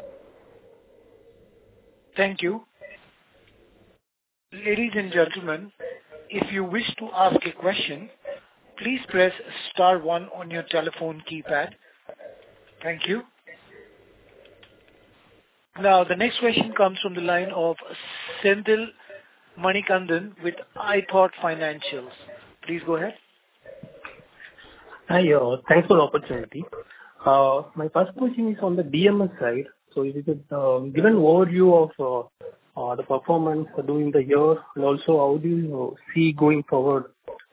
Thank you. Ladies and gentlemen, if you wish to ask a question, please press star 1 on your telephone keypad. Thank you. Now, the next question comes from the line of Senthil Manikandan with iThought Financials. Please go ahead. Hi, thanks for the opportunity. My first question is on the DMS side. So if you could give an overview of the performance during the year, and also how do you see going forward?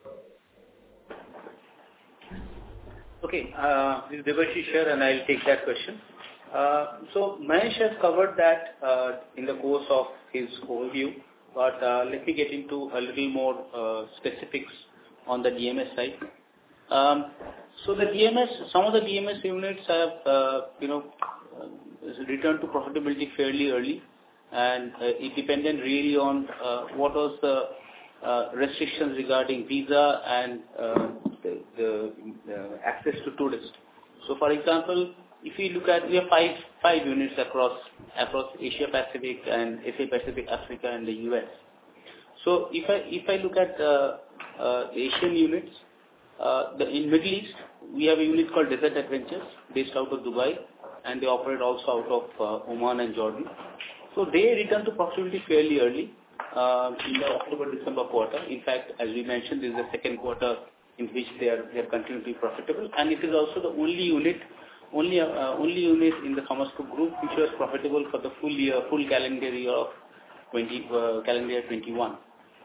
Okay, this is Debashish here, and I'll take that question. So Mahesh has covered that in the course of his overview, but let me get into a little more specifics on the DMS side. So the DMS, some of the DMS units have, returned to profitability fairly early, and it depended really on what was the restrictions regarding visa and the access to tourists. So, for example, if you look at, we have five units across Asia Pacific and Asia Pacific, Africa, and the US. So, if I look at the Asian units, in Middle East, we have a unit called Desert Adventures based out of Dubai, and they operate also out of Oman and Jordan. So they returned to profitability fairly early in the October-December quarter. In fact, as we mentioned, this is the second quarter in which they are continuing to be profitable, and it is also the only unit in the Thomas Cook Group which was profitable for the full calendar year of 21.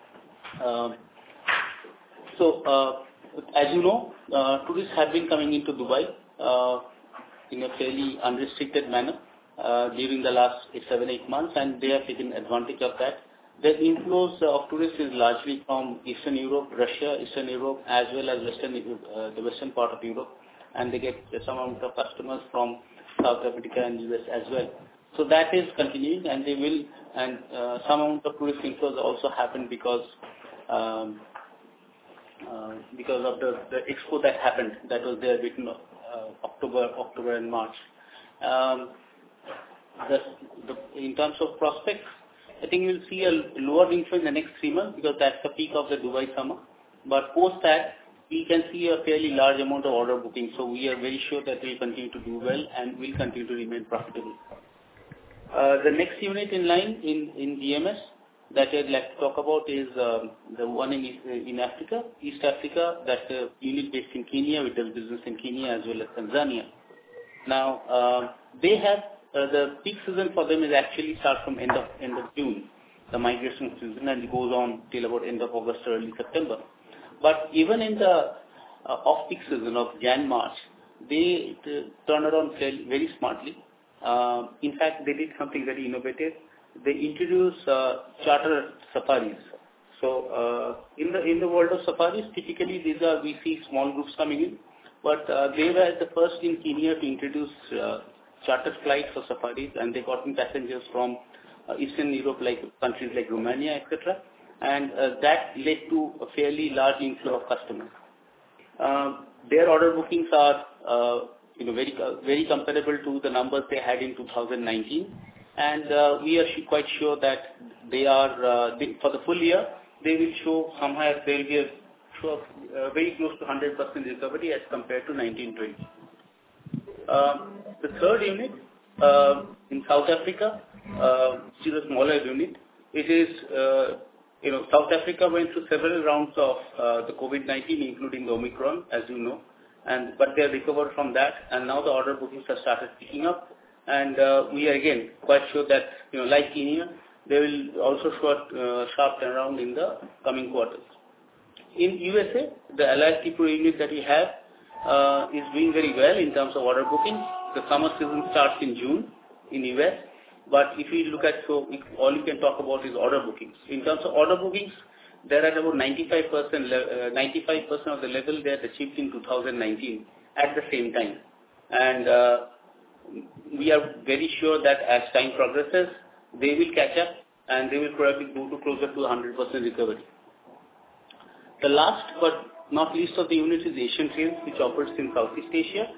As you know, tourists have been coming into Dubai in a fairly unrestricted manner during the last 7-8 months, and they have taken advantage of that. The inflows of tourists is largely from Eastern Europe, Russia, Eastern Europe, as well as the western part of Europe, and they get some amount of customers from South Africa and US as well. So that is continuing, and they will, and some amount of tourist inflows also happened because of the expo that happened, that was there between October and March. In terms of prospects, I think you'll see a lower inflow in the next 3 months because that's the peak of the Dubai summer. But post that, we can see a fairly large amount of order booking. So we are very sure that we'll continue to do well and will continue to remain profitable. The next unit in line in DMS that I'd like to talk about is the one in Africa, East Africa. That's a unit based in Kenya. We does business in Kenya as well as Tanzania. Now, they have the peak season for them is actually start from end of June, the migration season, and it goes on till about end of August or early September. But even in the off-peak season of Jan-March, they turn around very smartly. In fact, they did something very innovative. They introduced charter safaris. So in the world of safaris, typically we see small groups coming in, but they were the first in Kenya to introduce charter flights for safaris, and they got in passengers from Eastern Europe, like countries like Romania, etc. And that led to a fairly large inflow of customers. Their order bookings are very comparable to the numbers they had in 2019, and we are quite sure that they are for the full year they will show somewhere they will be very close to 100% recovery as compared to 1920. The third unit in South Africa, which is a smaller unit. It is, South Africa went through several rounds of the COVID-19, including the Omicron, as you know, but they have recovered from that, and now the order bookings have started picking up, and we are again quite sure that, like Kenya, they will also show a sharp turnaround in the coming quarters. In USA, the Allied Tripura unit that we have is doing very well in terms of order bookings. The summer season starts in June in US, but if you look at, all you can talk about is order bookings. In terms of order bookings, they're at about 95% of the level they had achieved in 2019 at the same time. And we are very sure that as time progresses, they will catch up and they will probably go to closer to 100% recovery. The last but not least of the units is Asian Trains, which operates in Southeast Asia.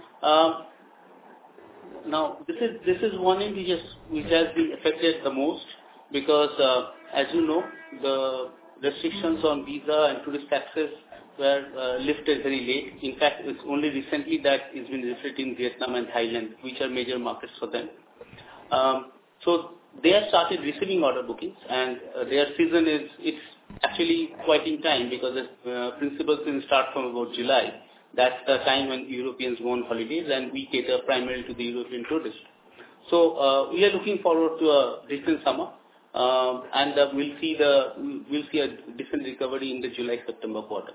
Now, this is one end which has been affected the most because, as you know, the restrictions on visa and tourist taxes were lifted very late. In fact, it's only recently that it's been lifted in Vietnam and Thailand, which are major markets for them. So they have started receiving order bookings, and their season it's actually quite in time because the principal season starts from about July. That's the time when Europeans go on holidays, and we cater primarily to the European tourists. So we are looking forward to a decent summer, and we'll see a decent recovery in the July-September quarter.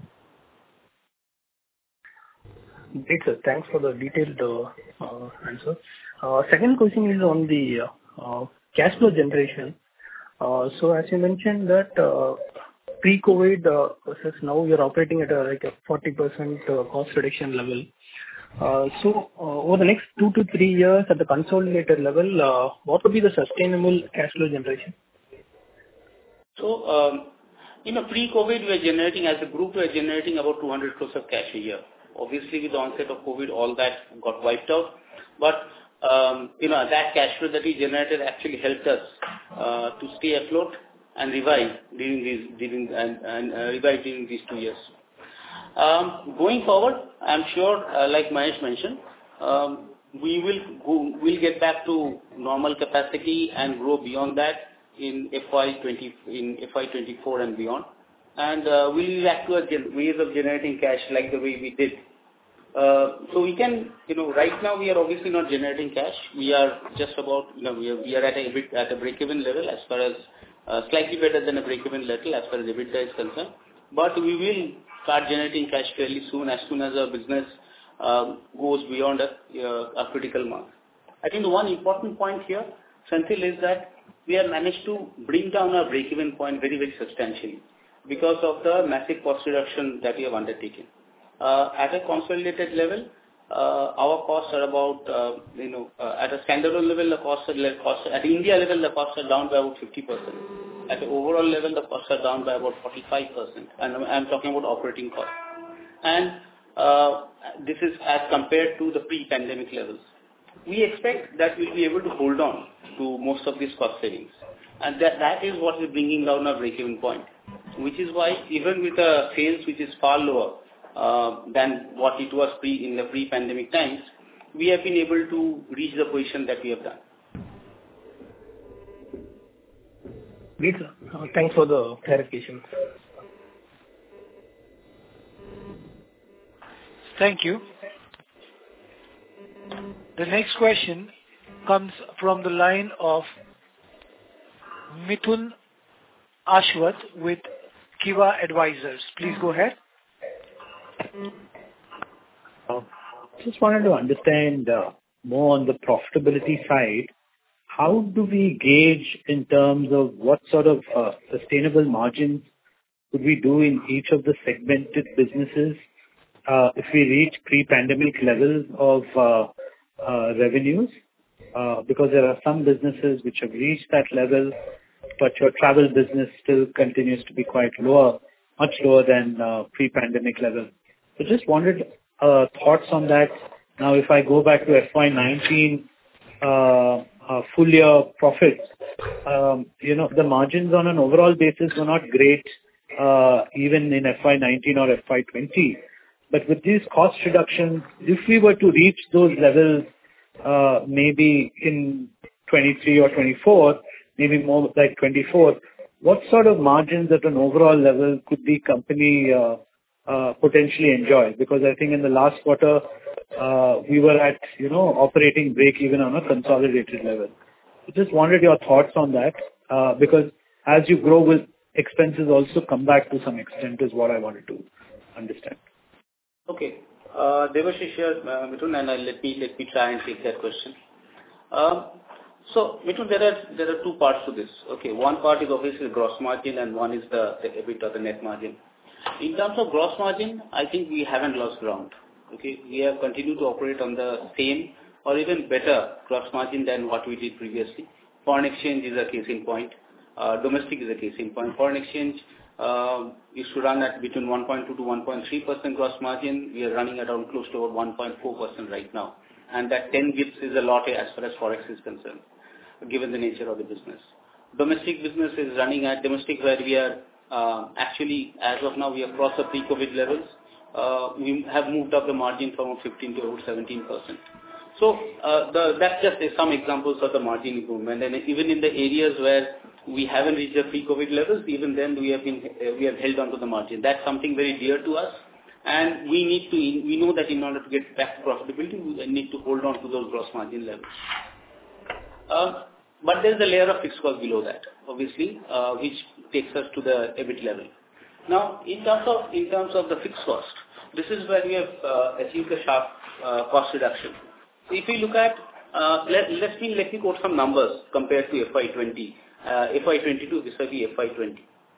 Great, sir. Thanks for the detailed answer. Second question is on the cash flow generation. So as you mentioned that pre-COVID versus now you're operating at a 40% cost reduction level. So over the next 2 to 3 years at the consolidated level, what would be the sustainable cash flow generation? So, pre-COVID, we were generating, as a group, we were generating about 200 crores of cash a year. Obviously, with the onset of COVID, all that got wiped out. But, that cash flow that we generated actually helped us to stay afloat and revive during these 2 years. Going forward, I'm sure, like Mahesh mentioned, we'll get back to normal capacity and grow beyond that in FY24 and beyond. And we'll be back to ways of generating cash like the way we did. So we can, right now we are obviously not generating cash. We are just about, we are at a break-even level as far as slightly better than a break-even level as far as EBITDA is concerned. But we will start generating cash fairly soon as our business goes beyond a critical mark. I think the one important point here, Senthil, is that we have managed to bring down our break-even point very, very substantially because of the massive cost reduction that we have undertaken. At a consolidated level, our costs are about, at a standalone level, at India level, the costs are down by about 50%. At the overall level, the costs are down by about 45%. And I'm talking about operating costs. And this is as compared to the pre-pandemic levels. We expect that we'll be able to hold on to most of these cost savings. And that is what is bringing down our break-even point, which is why even with a sales which is far lower than what it was in the pre-pandemic times, we have been able to reach the position that we have done. Great, sir. Thanks for the clarification. Thank you. The next question comes from the line of Mithun Ashwath with Kiva Advisors. Please go ahead. Just wanted to understand more on the profitability side. How do we gauge in terms of what sort of sustainable margins could we do in each of the segmented businesses if we reach pre-pandemic levels of revenues? Because there are some businesses which have reached that level, but your travel business still continues to be quite lower, much lower than pre-pandemic level. So just wanted thoughts on that. Now, if I go back to FY19 full year profits, the margins on an overall basis were not great, even in FY19 or FY20. But with these cost reductions, if we were to reach those levels, maybe in 23 or 24, maybe more like 24, what sort of margins at an overall level could the company potentially enjoy? Because I think in the last quarter, we were at, operating break even on a consolidated level. I just wanted your thoughts on that, because as you grow, will expenses also come back to some extent, is what I wanted to understand. Okay. Debashish here, Mithun, and let me try and take that question. So, Mithun, there are two parts to this. Okay, one part is obviously the gross margin, and one is the EBITDA, the net margin. In terms of gross margin, I think we haven't lost ground. Okay, we have continued to operate on the same or even better gross margin than what we did previously. Foreign exchange is a case in point. Domestic is a case in point. Foreign exchange used to run at between 1.2 to 1.3% gross margin. We are running around close to about 1.4% right now. And that 10 bits is a lot as far as Forex is concerned, given the nature of the business. Domestic business is running at domestic where we are actually, as of now, we have crossed the pre-COVID levels. We have moved up the margin from 15 to about 17%. So that's just some examples of the margin improvement. And even in the areas where we haven't reached the pre-COVID levels, even then we have held on to the margin. That's something very dear to us. And we know that in order to get back to profitability, we need to hold on to those gross margin levels. But there's a layer of fixed cost below that, obviously, which takes us to the EBIT level. Now, in terms of the fixed cost, this is where we have achieved a sharp cost reduction. So if you look at, let me quote some numbers compared to FY20, FY22 vis-a-vis FY20.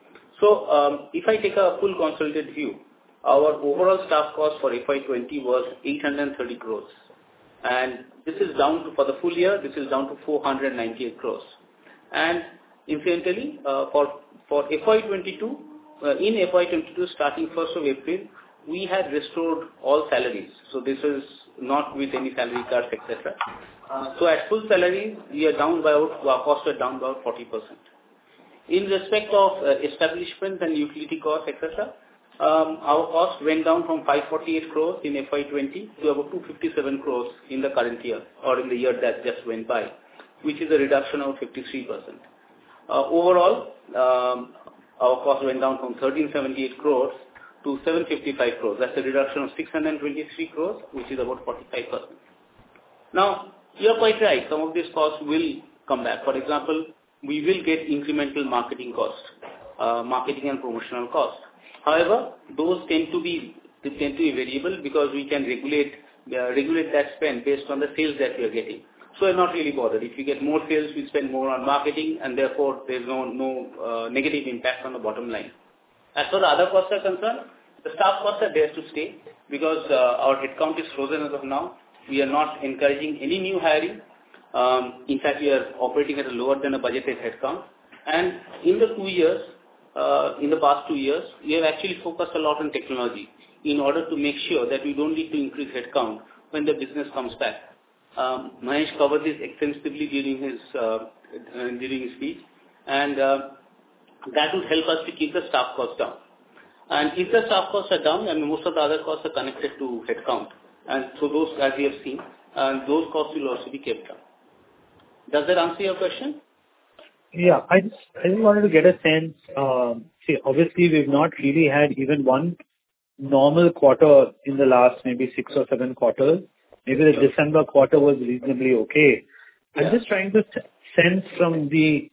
So if I take a full consolidated view, our overall staff cost for FY20 was 830 crores. And this is down to, for the full year, this is down to 498 crores. And incidentally, for FY22, in FY22, starting 1st of April, we had restored all salaries. So this is not with any salary cuts, etc. So at full salary, we are down by our costs are down by about 40%. In respect of establishment and utility costs, etc., our cost went down from 548 crores in FY20 to about 257 crores in the current year, or in the year that just went by, which is a reduction of 53%. Overall, our cost went down from 1378 crores to 755 crores. That's a reduction of 623 crores, which is about 45%. Now, you're quite right. Some of these costs will come back. For example, we will get incremental marketing costs, marketing and promotional costs. However, those tend to be variable because we can regulate that spend based on the sales that we are getting. So we're not really bothered. If we get more sales, we spend more on marketing, and therefore there's no negative impact on the bottom line. As for the other costs are concerned, the staff costs are there to stay because our headcount is frozen as of now. We are not encouraging any new hiring. In fact, we are operating at a lower than a budgeted headcount. And in the past 2 years, we have actually focused a lot on technology in order to make sure that we don't need to increase headcount when the business comes back. Mahesh covered this extensively during his speech, and that would help us to keep the staff costs down. And if the staff costs are down, and most of the other costs are connected to headcount, and so those, as we have seen, those costs will also be kept down. Does that answer your question? Yeah, I just wanted to get a sense. See, obviously, we've not really had even one normal quarter in the last maybe 6 or 7 quarters. Maybe the December quarter was reasonably okay. Yeah. I'm just trying to sense from the,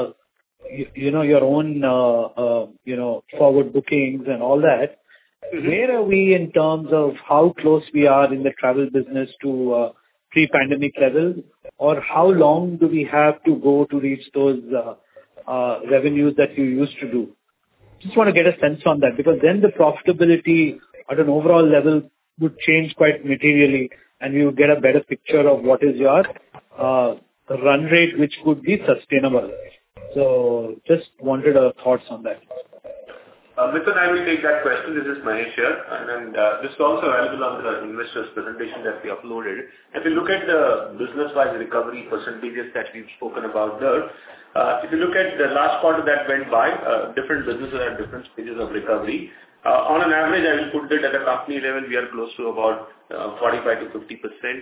your own, forward bookings and all that. Mm-hmm. Where are we in terms of how close we are in the travel business to pre-pandemic levels, or how long do we have to go to reach those revenues that you used to do? Just want to get a sense on that, because then the profitability at an overall level would change quite materially, and you would get a better picture of what is your run rate, which could be sustainable. So just wanted thoughts on that. Mithun, I will take that question. This is Mahesh here, and this is also available on the investors presentation that we uploaded. If you look at the business-wise recovery percentages that we've spoken about there, if you look at the last quarter that went by, different businesses are at different stages of recovery. On an average, I will put that at a company level, we are close to about 45 to 50%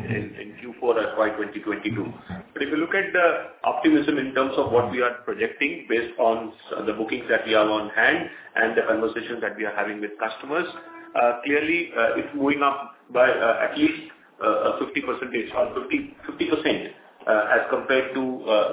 in Q4 FY 2022. But if you look at the optimism in terms of what we are projecting based on the bookings that we have on hand and the conversations that we are having with customers, clearly it's moving up by at least 50% or 50% as compared to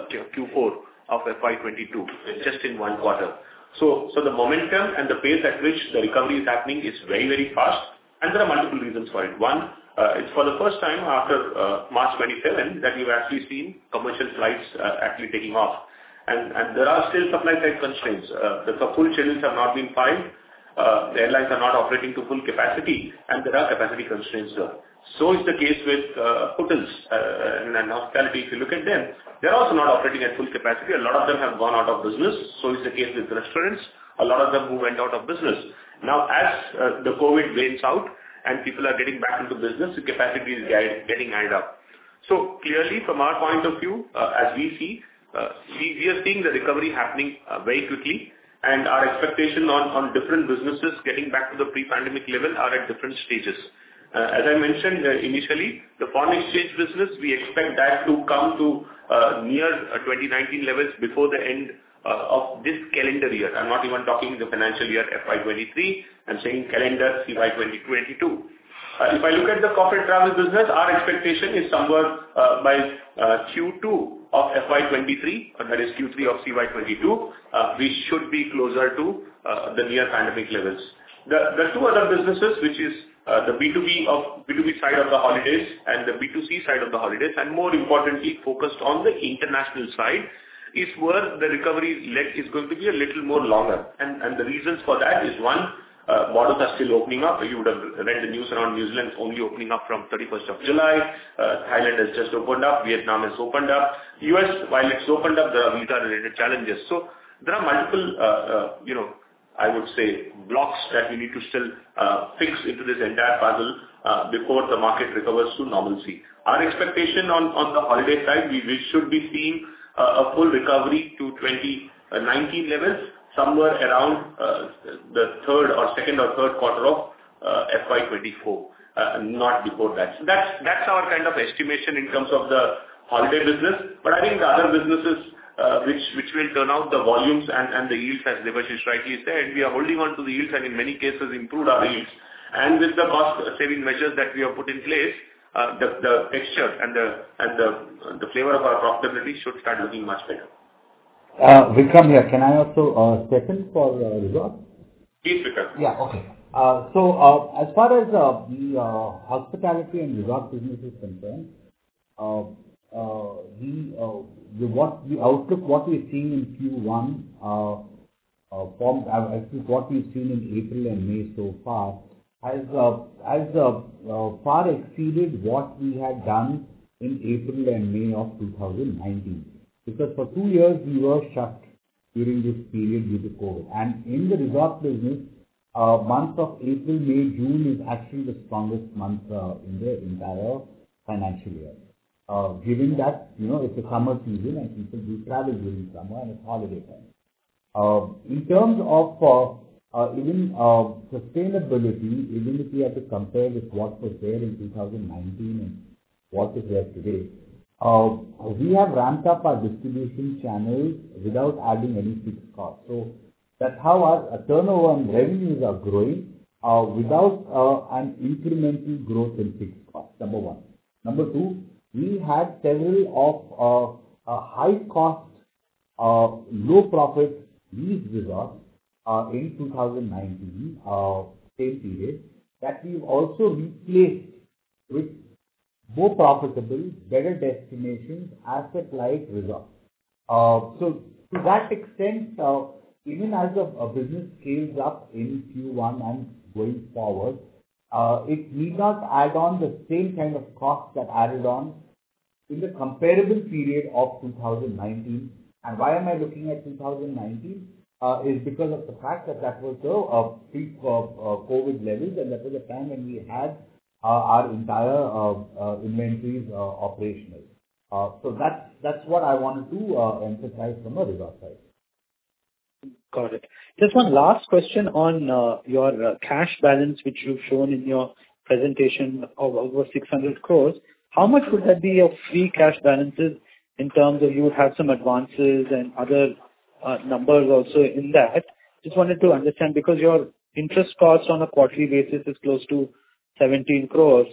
Q4 of FY 22, just in one quarter. So the momentum and the pace at which the recovery is happening is very, very fast, and there are multiple reasons for it. One, it's for the first time after March 27 that we've actually seen commercial flights actually taking off. And there are still supply side constraints. The full schedules have not been filed. The airlines are not operating to full capacity, and there are capacity constraints there. So is the case with hotels and hospitality. If you look at them, they're also not operating at full capacity. A lot of them have gone out of business. So is the case with restaurants. A lot of them who went out of business. Now, as the COVID wanes out and people are getting back into business, the capacity is getting added up. So clearly, from our point of view, as we see, we are seeing the recovery happening very quickly, and our expectation on different businesses getting back to the pre-pandemic level are at different stages. As I mentioned initially, the foreign exchange business, we expect that to come to near 2019 levels before the end of this calendar year. I'm not even talking the financial year FY23. I'm saying calendar CY 2022. If I look at the corporate travel business, our expectation is somewhere by Q2 of FY23, that is Q3 of CY 22, we should be closer to the near pandemic levels. The two other businesses, which is the B2B side of the holidays and the B2C side of the holidays, and more importantly, focused on the international side, is where the recovery leg is going to be a little more longer. And the reasons for that is, one, borders are still opening up. You would have read the news around New Zealand only opening up from 31st of July. Thailand has just opened up. Vietnam has opened up. US, while it's opened up, there are visa-related challenges. So there are multiple, I would say, blocks that we need to still fix into this entire puzzle before the market recovers to normalcy. Our expectation on the holiday side, we should be seeing a full recovery to 2019 levels somewhere around the second or third quarter of FY24, not before that. So that's our kind of estimation in terms of the holiday business. But I think the other businesses which will turn out the volumes and the yields, as Debashish rightly said, we are holding on to the yields and in many cases improved our yields. And with the cost-saving measures that we have put in place, the texture and the flavor of our profitability should start looking much better. Vikram here. Can I also step in for results? Please, Vikram. Yeah, okay. So as far as the hospitality and resort business is concerned, the outlook, what we're seeing in Q1, what we've seen in April and May so far, has far exceeded what we had done in April and May of 2019. Because for 2 years we were shut during this period due to COVID. And in the resort business, months of April, May, June is actually the strongest month in the entire financial year. Given that, it's a summer season and people do travel during summer and it's holiday time. In terms of even sustainability, even if we have to compare with what was there in 2019 and what is there today, we have ramped up our distribution channels without adding any fixed costs. So that's how our turnover and revenues are growing without an incremental growth in fixed costs, number one. Number two, we had several of high cost, low profit lease resorts in 2019, same period, that we've also replaced with more profitable, better destinations, asset-light resorts. So to that extent, even as a business scales up in Q1 and going forward, it need not add on the same kind of costs that added on in the comparable period of 2019. And why am I looking at 2019? Is because of the fact that was the peak of COVID levels, and that was a time when we had our entire inventories operational. So that's what I wanted to emphasize from a resort side. Got it. Just one last question on your cash balance, which you've shown in your presentation of over 600 crores. How much would that be of free cash balances in terms of you would have some advances and other numbers also in that? Just wanted to understand, because your interest cost on a quarterly basis is close to 17 crores.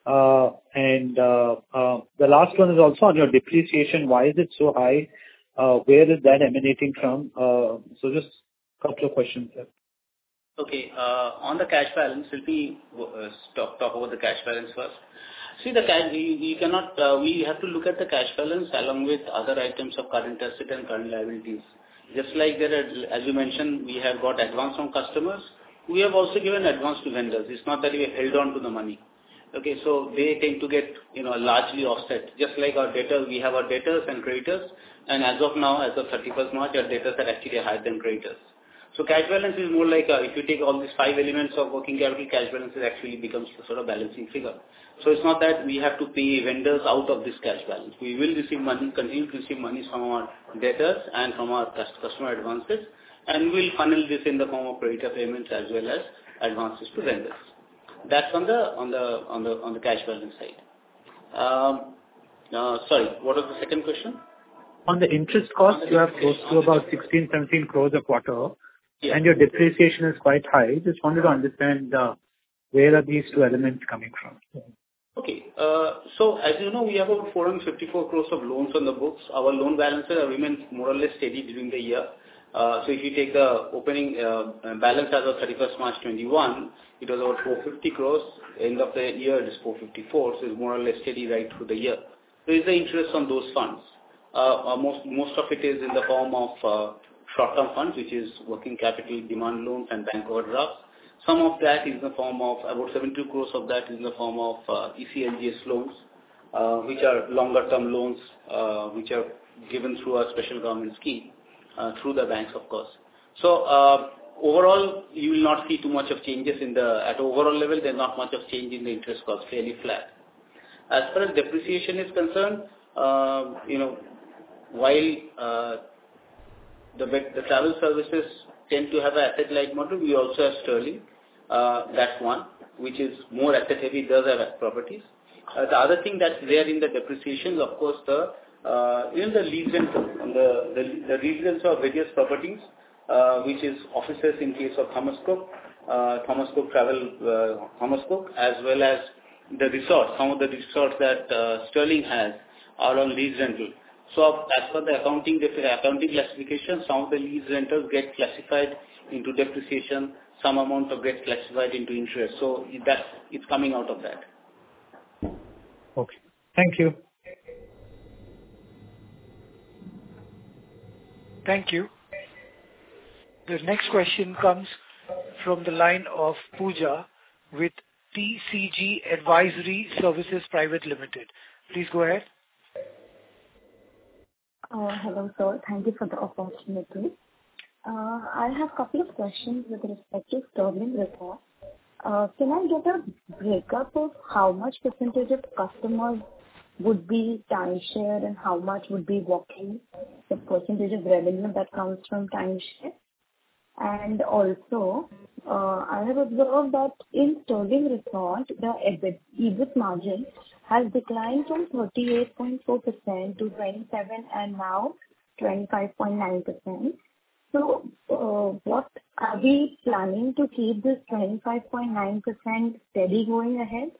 And the last one is also on your depreciation. Why is it so high? Where is that emanating from? So just a couple of questions there. Okay. On the cash balance, let me talk about the cash balance first. See, the cash, we cannot, we have to look at the cash balance along with other items of current asset and current liabilities. Just like there are, as you mentioned, we have got advance from customers. We have also given advance to vendors. It's not that we have held on to the money. Okay, so they tend to get, largely offset. Just like our debtors, we have our debtors and creditors, and as of now, as of 31st March, our debtors are actually higher than creditors. So cash balance is more like, if you take all these 5 elements of working capital, cash balance actually becomes a sort of balancing figure. So it's not that we have to pay vendors out of this cash balance. We will receive money, continue to receive money from our debtors and from our customer advances, and we'll funnel this in the form of creditor payments as well as advances to vendors. That's on the cash balance side. Sorry, what was the second question? On the interest cost, you have close to about 16-17 crores a quarter, and your depreciation is quite high. Just wanted to understand where are these two elements coming from? Okay. So as you know, we have over 454 crores of loans on the books. Our loan balances have remained more or less steady during the year. So if you take the opening balance as of 31st March 21, it was over 450 crores. End of the year, it is 454, so it's more or less steady right through the year. There is the interest on those funds. Most of it is in the form of short-term funds, which is working capital, demand loans, and bank overdrafts. Some of that is in the form of, about 72 crores of that is in the form of ECLGS loans, which are longer-term loans, which are given through a special government scheme, through the banks, of course. So overall, you will not see too much of changes at overall level. There's not much of change in the interest cost, fairly flat. As far as depreciation is concerned, while the travel services tend to have an asset-light model, we also have Sterling. That's one, which is more asset-heavy, does have properties. The other thing that's there in the depreciation is, of course, the lease rental, the lease rental of various properties, which is offices in case of Thomas Cook Travel, Thomas Cook, as well as the resorts. Some of the resorts that Sterling has are on lease rental. So as per the accounting classification, some of the lease rentals get classified into depreciation, some amount of gets classified into interest. So it's coming out of that. Okay. Thank you. Thank you. The next question comes from the line of Pooja with TCG Advisory Services Private Limited. Please go ahead. Hello, sir. Thank you for the opportunity. I have a couple of questions with respect to Sterling Resort. Can I get a breakup of how much percentage of customers would be timeshare and how much would be walk-in, the percentage of revenue that comes from timeshare? And also, I have observed that in Sterling Resort, the EBIT margin has declined from 38.4% to 27% and now 25.9%. So, what are we planning to keep this 25.9% steady going ahead?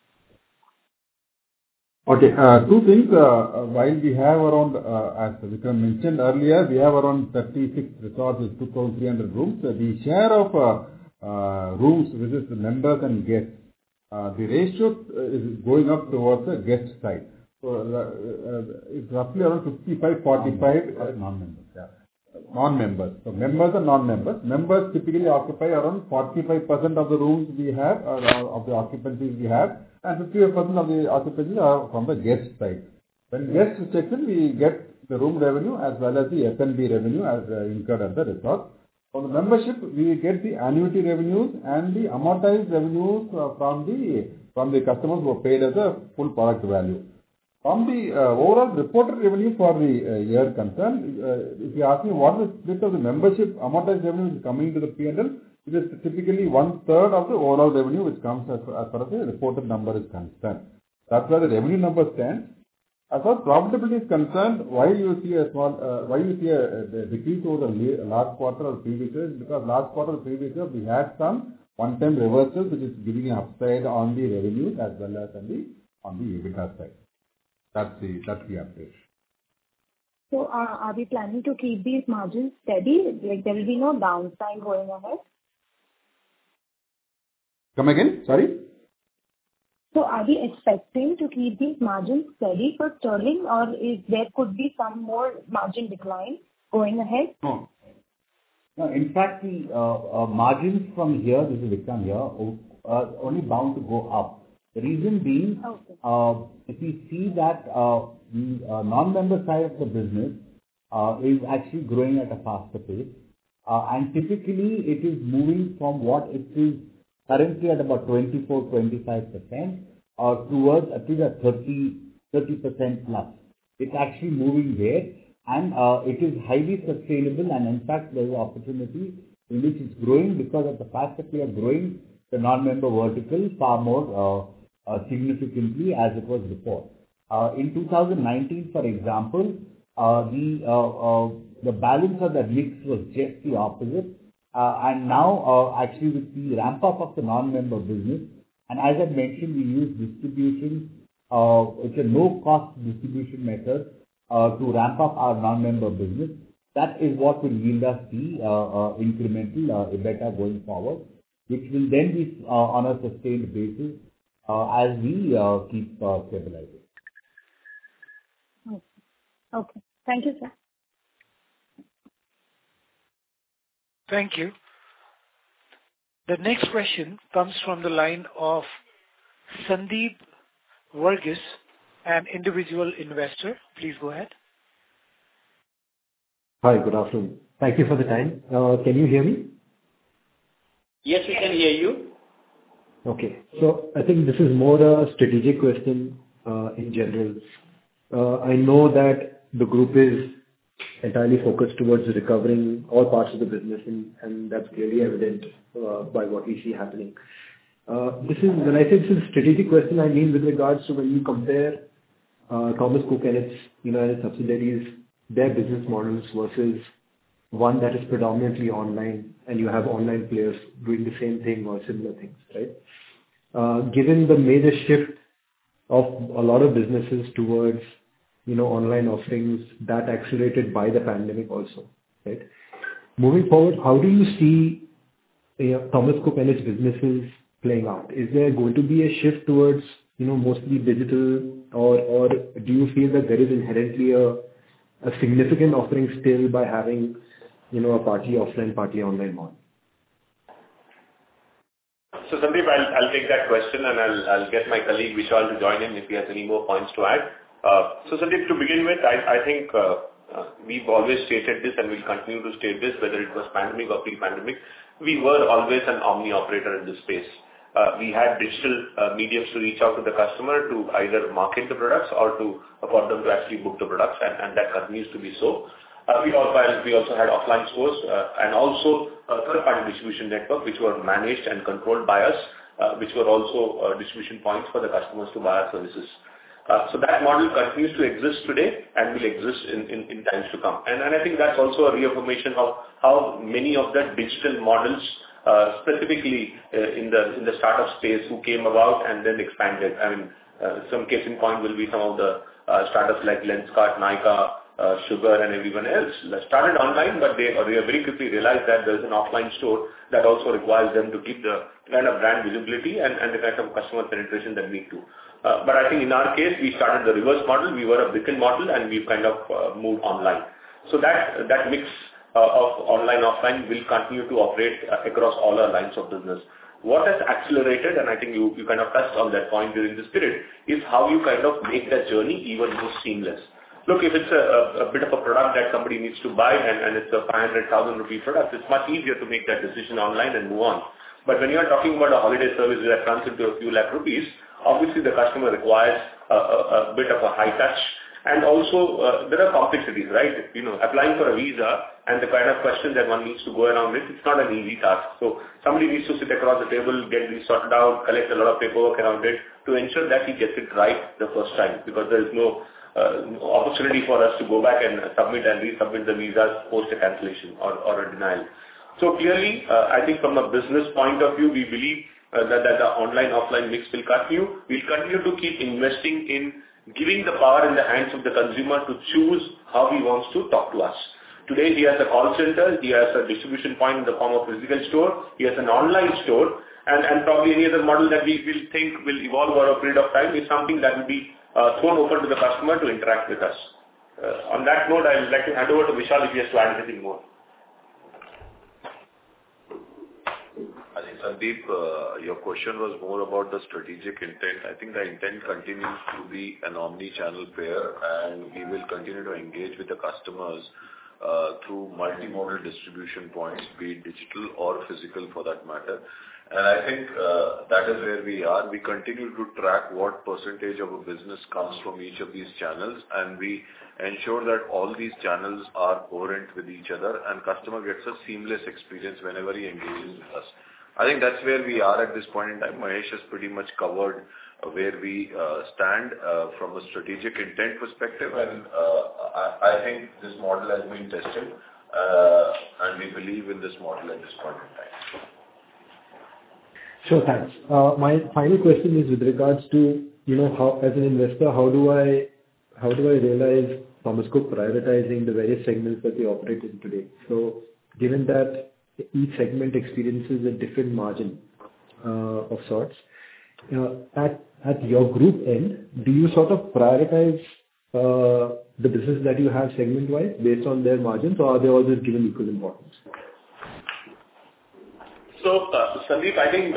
Okay, two things. While we have around, as Vikram mentioned earlier, we have around 36 resorts with 2,300 rooms. The share of rooms with members and guests, the ratio is going up towards the guest side. So it's roughly around 55-45 non-members. Yeah. Non-members. So members and non-members. Members typically occupy around 45% of the rooms we have, of the occupancies we have, and 55% of the occupancies are from the guest side. When guests check in, we get the room revenue as well as the F&B revenue as incurred at the resort. For the membership, we get the annuity revenues and the amortized revenues from the customers who are paid as a full product value. From the overall reported revenue for the year concerned, if you ask me what is the split of the membership amortized revenue which is coming to the P&L, it is typically 1/3 of the overall revenue which comes as far as the reported number is concerned. That's where the revenue number stands. As far as profitability is concerned, why you see a decrease over the last quarter or previous year? Because last quarter or previous year we had some one-time reversals which is giving an upside on the revenue as well as on the EBITDA side. That's the update. So are we planning to keep these margins steady? Like there will be no downside going ahead? Come again? Sorry? So are we expecting to keep these margins steady for Sterling, or there could be some more margin decline going ahead? No. No, in fact, the margins from here, this is Vikram here, are only bound to go up. The reason being, if we see that the non-member side of the business is actually growing at a faster pace, and typically it is moving from what it is currently at about 24-25% towards at least a 30% plus. It's actually moving there, and it is highly sustainable, and in fact there is opportunity in which it's growing because of the fact that we are growing the non-member vertical far more significantly as it was before. In 2019, for example, the balance of that mix was just the opposite. And now, actually, with the ramp up of the non-member business, and as I mentioned, we use distribution, it's a low-cost distribution method to ramp up our non-member business. That is what will yield us the incremental EBITDA going forward, which will then be on a sustained basis as we keep stabilizing. Okay. Thank you, sir. Thank you. The next question comes from the line of Sandeep Varghese, an individual investor. Please go ahead. Hi, good afternoon. Thank you for the time. Can you hear me? Yes, we can hear you. Okay. So I think this is more a strategic question in general. I know that the group is entirely focused towards recovering all parts of the business, and that's clearly evident by what we see happening. When I say this is a strategic question, I mean with regards to when you compare Thomas Cook and its subsidiaries, their business models versus one that is predominantly online, and you have online players doing the same thing or similar things, right? Given the major shift of a lot of businesses towards online offerings that accelerated by the pandemic also, right? Moving forward, how do you see Thomas Cook and its businesses playing out? Is there going to be a shift towards mostly digital, or do you feel that there is inherently a significant offering still by having a partly offline, partly online model? So Sandeep, I'll take that question, and I'll get my colleague Vishal to join in if he has any more points to add. So Sandeep, to begin with, I think we've always stated this and we'll continue to state this, whether it was pandemic or pre-pandemic. We were always an omni operator in this space. We had digital mediums to reach out to the customer to either market the products or for them to actually book the products, and that continues to be so. We also had offline stores and also a third-party distribution network which were managed and controlled by us, which were also distribution points for the customers to buy our services. So that model continues to exist today and will exist in times to come. And I think that's also a reaffirmation of how many of the digital models, specifically in the startup space, who came about and then expanded. I mean, some case in point will be some of the startups like Lenskart, Nykaa, Sugar, and everyone else that started online, but they very quickly realized that there's an offline store that also requires them to keep the kind of brand visibility and the kind of customer penetration that we do. But I think in our case, we started the reverse model. We were a beacon model, and we've kind of moved online. So that mix of online, offline will continue to operate across all our lines of business. What has accelerated, and I think you kind of touched on that point during this period, is how you kind of make that journey even more seamless. Look, if it's a bit of a product that somebody needs to buy and it's a 500,000 rupee product, it's much easier to make that decision online and move on. But when you are talking about a holiday service that runs into a few lakh rupees, obviously the customer requires a bit of a high touch. And also, there are complexities, right? Applying for a visa and the kind of questions that one needs to go around it, it's not an easy task. So somebody needs to sit across the table, get these sorted out, collect a lot of paperwork around it to ensure that he gets it right the first time, because there is no opportunity for us to go back and submit and resubmit the visas post a cancellation or a denial. So clearly, I think from a business point of view, we believe that the online-offline mix will continue. We'll continue to keep investing in giving the power in the hands of the consumer to choose how he wants to talk to us. Today, he has a call center, he has a distribution point in the form of physical store, he has an online store, and probably any other model that we will think will evolve over a period of time is something that will be thrown open to the customer to interact with us. On that note, I would like to hand over to Vishal if he has to add anything more. I think, Sandeep, your question was more about the strategic intent. I think the intent continues to be an omni-channel player, and we will continue to engage with the customers through multimodal distribution points, be it digital or physical for that matter. And I think that is where we are. We continue to track what percentage of a business comes from each of these channels, and we ensure that all these channels are coherent with each other and customer gets a seamless experience whenever he engages with us. I think that's where we are at this point in time. Mahesh has pretty much covered where we stand from a strategic intent perspective, and I think this model has been tested, and we believe in this model at this point in time. Sure, thanks. My final question is with regards to, how, as an investor, how do I realize Thomas Cook prioritizing the various segments that we operate in today? So given that each segment experiences a different margin of sorts, at your group end, do you sort of prioritize the business that you have segment-wise based on their margins, or are they always given equal importance? So, Sandeep, I think,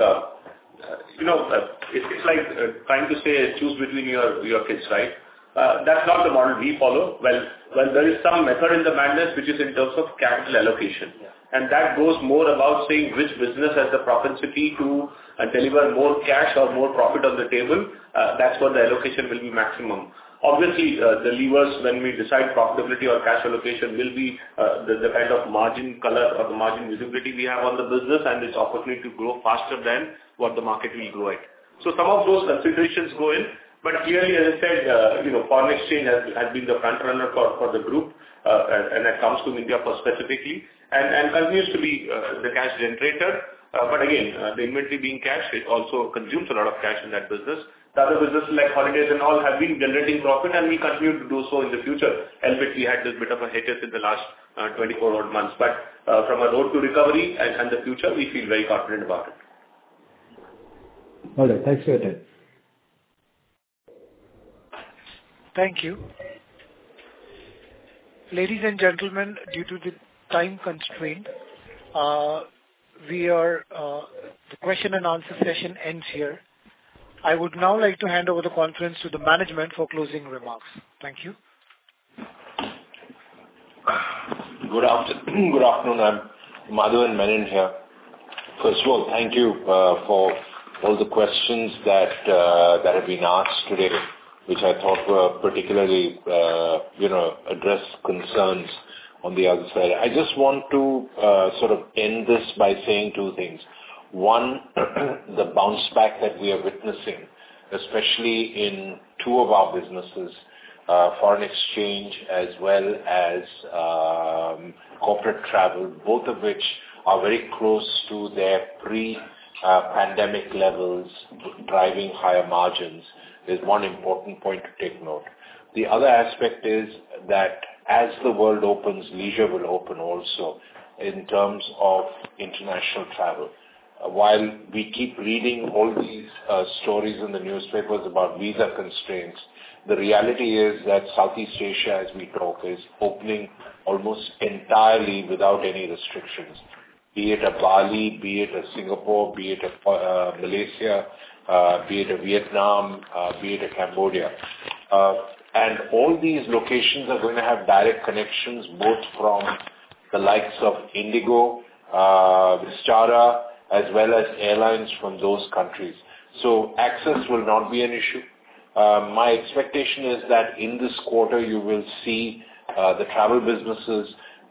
it's like trying to say choose between your kids, right? That's not the model we follow. Well, there is some method in the madness which is in terms of capital allocation. And that goes more about saying which business has the propensity to deliver more cash or more profit on the table. That's what the allocation will be maximum. Obviously, the levers when we decide profitability or cash allocation will be the kind of margin color or the margin visibility we have on the business and its opportunity to grow faster than what the market will grow at. So some of those considerations go in. But clearly, as I said, foreign exchange has been the front runner for the group, and that comes to India specifically, and continues to be the cash generator. But again, the inventory being cash, it also consumes a lot of cash in that business. The other businesses like holidays and all have been generating profit, and we continue to do so in the future. Albeit we had this bit of a hiatus in the last 24 odd months. But from a road to recovery and the future, we feel very confident about it. All right. Thanks for your time. Thank you. Ladies and gentlemen, due to the time constraint, the question and answer session ends here. I would now like to hand over the conference to the management for closing remarks. Thank you. Good afternoon. I'm Madhavan Menon here. First of all, thank you for all the questions that have been asked today, which I thought were particularly, address concerns on the other side. I just want to sort of end this by saying two things. One, the bounce back that we are witnessing, especially in two of our businesses, foreign exchange as well as corporate travel, both of which are very close to their pre-pandemic levels, driving higher margins, is one important point to take note. The other aspect is that as the world opens, leisure will open also in terms of international travel. While we keep reading all these stories in the newspapers about visa constraints, the reality is that Southeast Asia, as we talk, is opening almost entirely without any restrictions. Be it a Bali, be it a Singapore, be it a Malaysia, be it a Vietnam, be it a Cambodia. And all these locations are going to have direct connections both from the likes of Indigo, Vistara, as well as airlines from those countries. So access will not be an issue. My expectation is that in this quarter you will see the travel businesses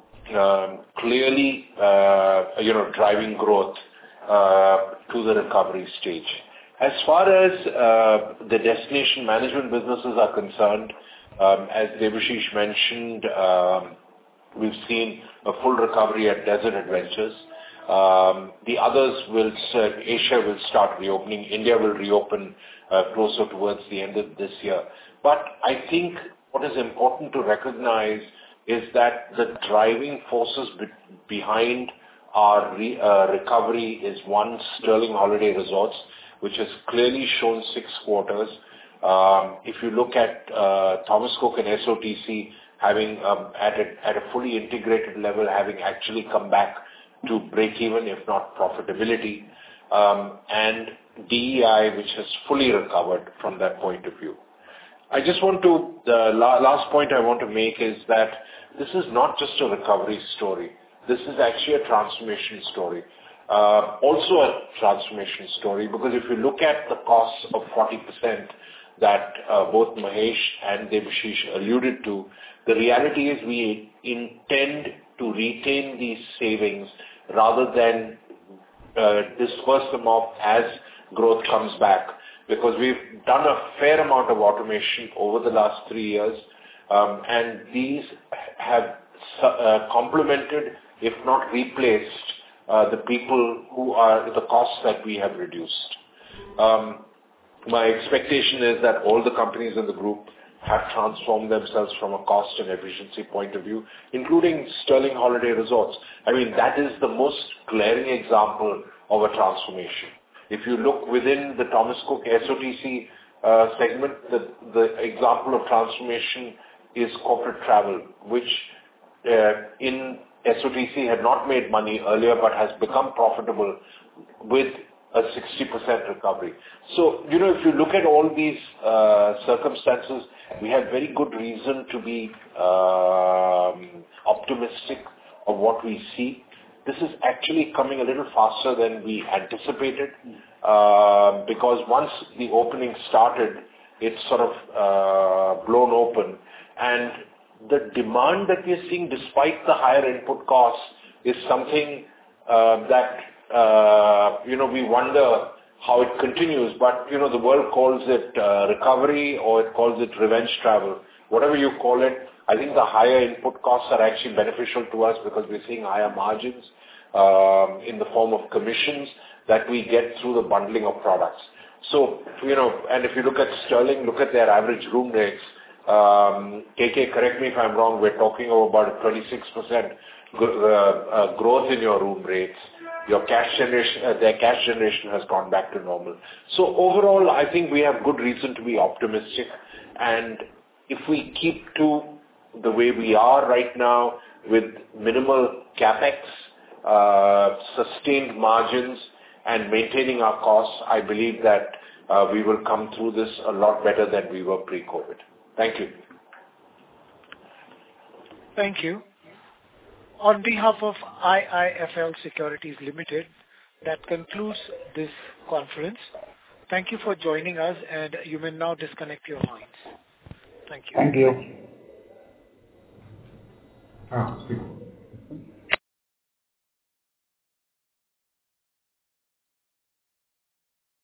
clearly, driving growth to the recovery stage. As far as the destination management businesses are concerned, as Debashish mentioned, we've seen a full recovery at Desert Adventures. The others Asia will start reopening. India will reopen closer towards the end of this year. But I think what is important to recognize is that the driving forces behind our recovery is one, Sterling Holiday Resorts, which has clearly shown 6 quarters. If you look at Thomas Cook and SOTC having at a fully integrated level, having actually come back to break even, if not profitability, and DEI, which has fully recovered from that point of view. The last point I want to make is that this is not just a recovery story. This is actually a transformation story. Also a transformation story, because if you look at the costs of 40% that both Mahesh and Debashish alluded to, the reality is we intend to retain these savings rather than disperse them off as growth comes back, because we've done a fair amount of automation over the last 3 years, and these have complemented, if not replaced, the people who are the costs that we have reduced. My expectation is that all the companies in the group have transformed themselves from a cost and efficiency point of view, including Sterling Holiday Resorts. I mean, that is the most glaring example of a transformation. If you look within the Thomas Cook SOTC segment, the example of transformation is corporate travel, which in SOTC had not made money earlier but has become profitable with a 60% recovery. So, if you look at all these circumstances, we have very good reason to be optimistic of what we see. This is actually coming a little faster than we anticipated, because once the opening started, it's sort of blown open. And the demand that we're seeing, despite the higher input costs, is something that, we wonder how it continues. But, the world calls it recovery, or it calls it revenge travel. Whatever you call it, I think the higher input costs are actually beneficial to us, because we're seeing higher margins in the form of commissions that we get through the bundling of products. So, and if you look at Sterling, look at their average room rates. KK, correct me if I'm wrong, we're talking about a 26% growth in your room rates. Their cash generation has gone back to normal. So overall, I think we have good reason to be optimistic. And if we keep to the way we are right now, with minimal capex, sustained margins, and maintaining our costs, I believe that we will come through this a lot better than we were pre-COVID. Thank you. Thank you. On behalf of IIFL Securities Limited, that concludes this conference. Thank you for joining us, and you may now disconnect your lines. Thank you. Thank you.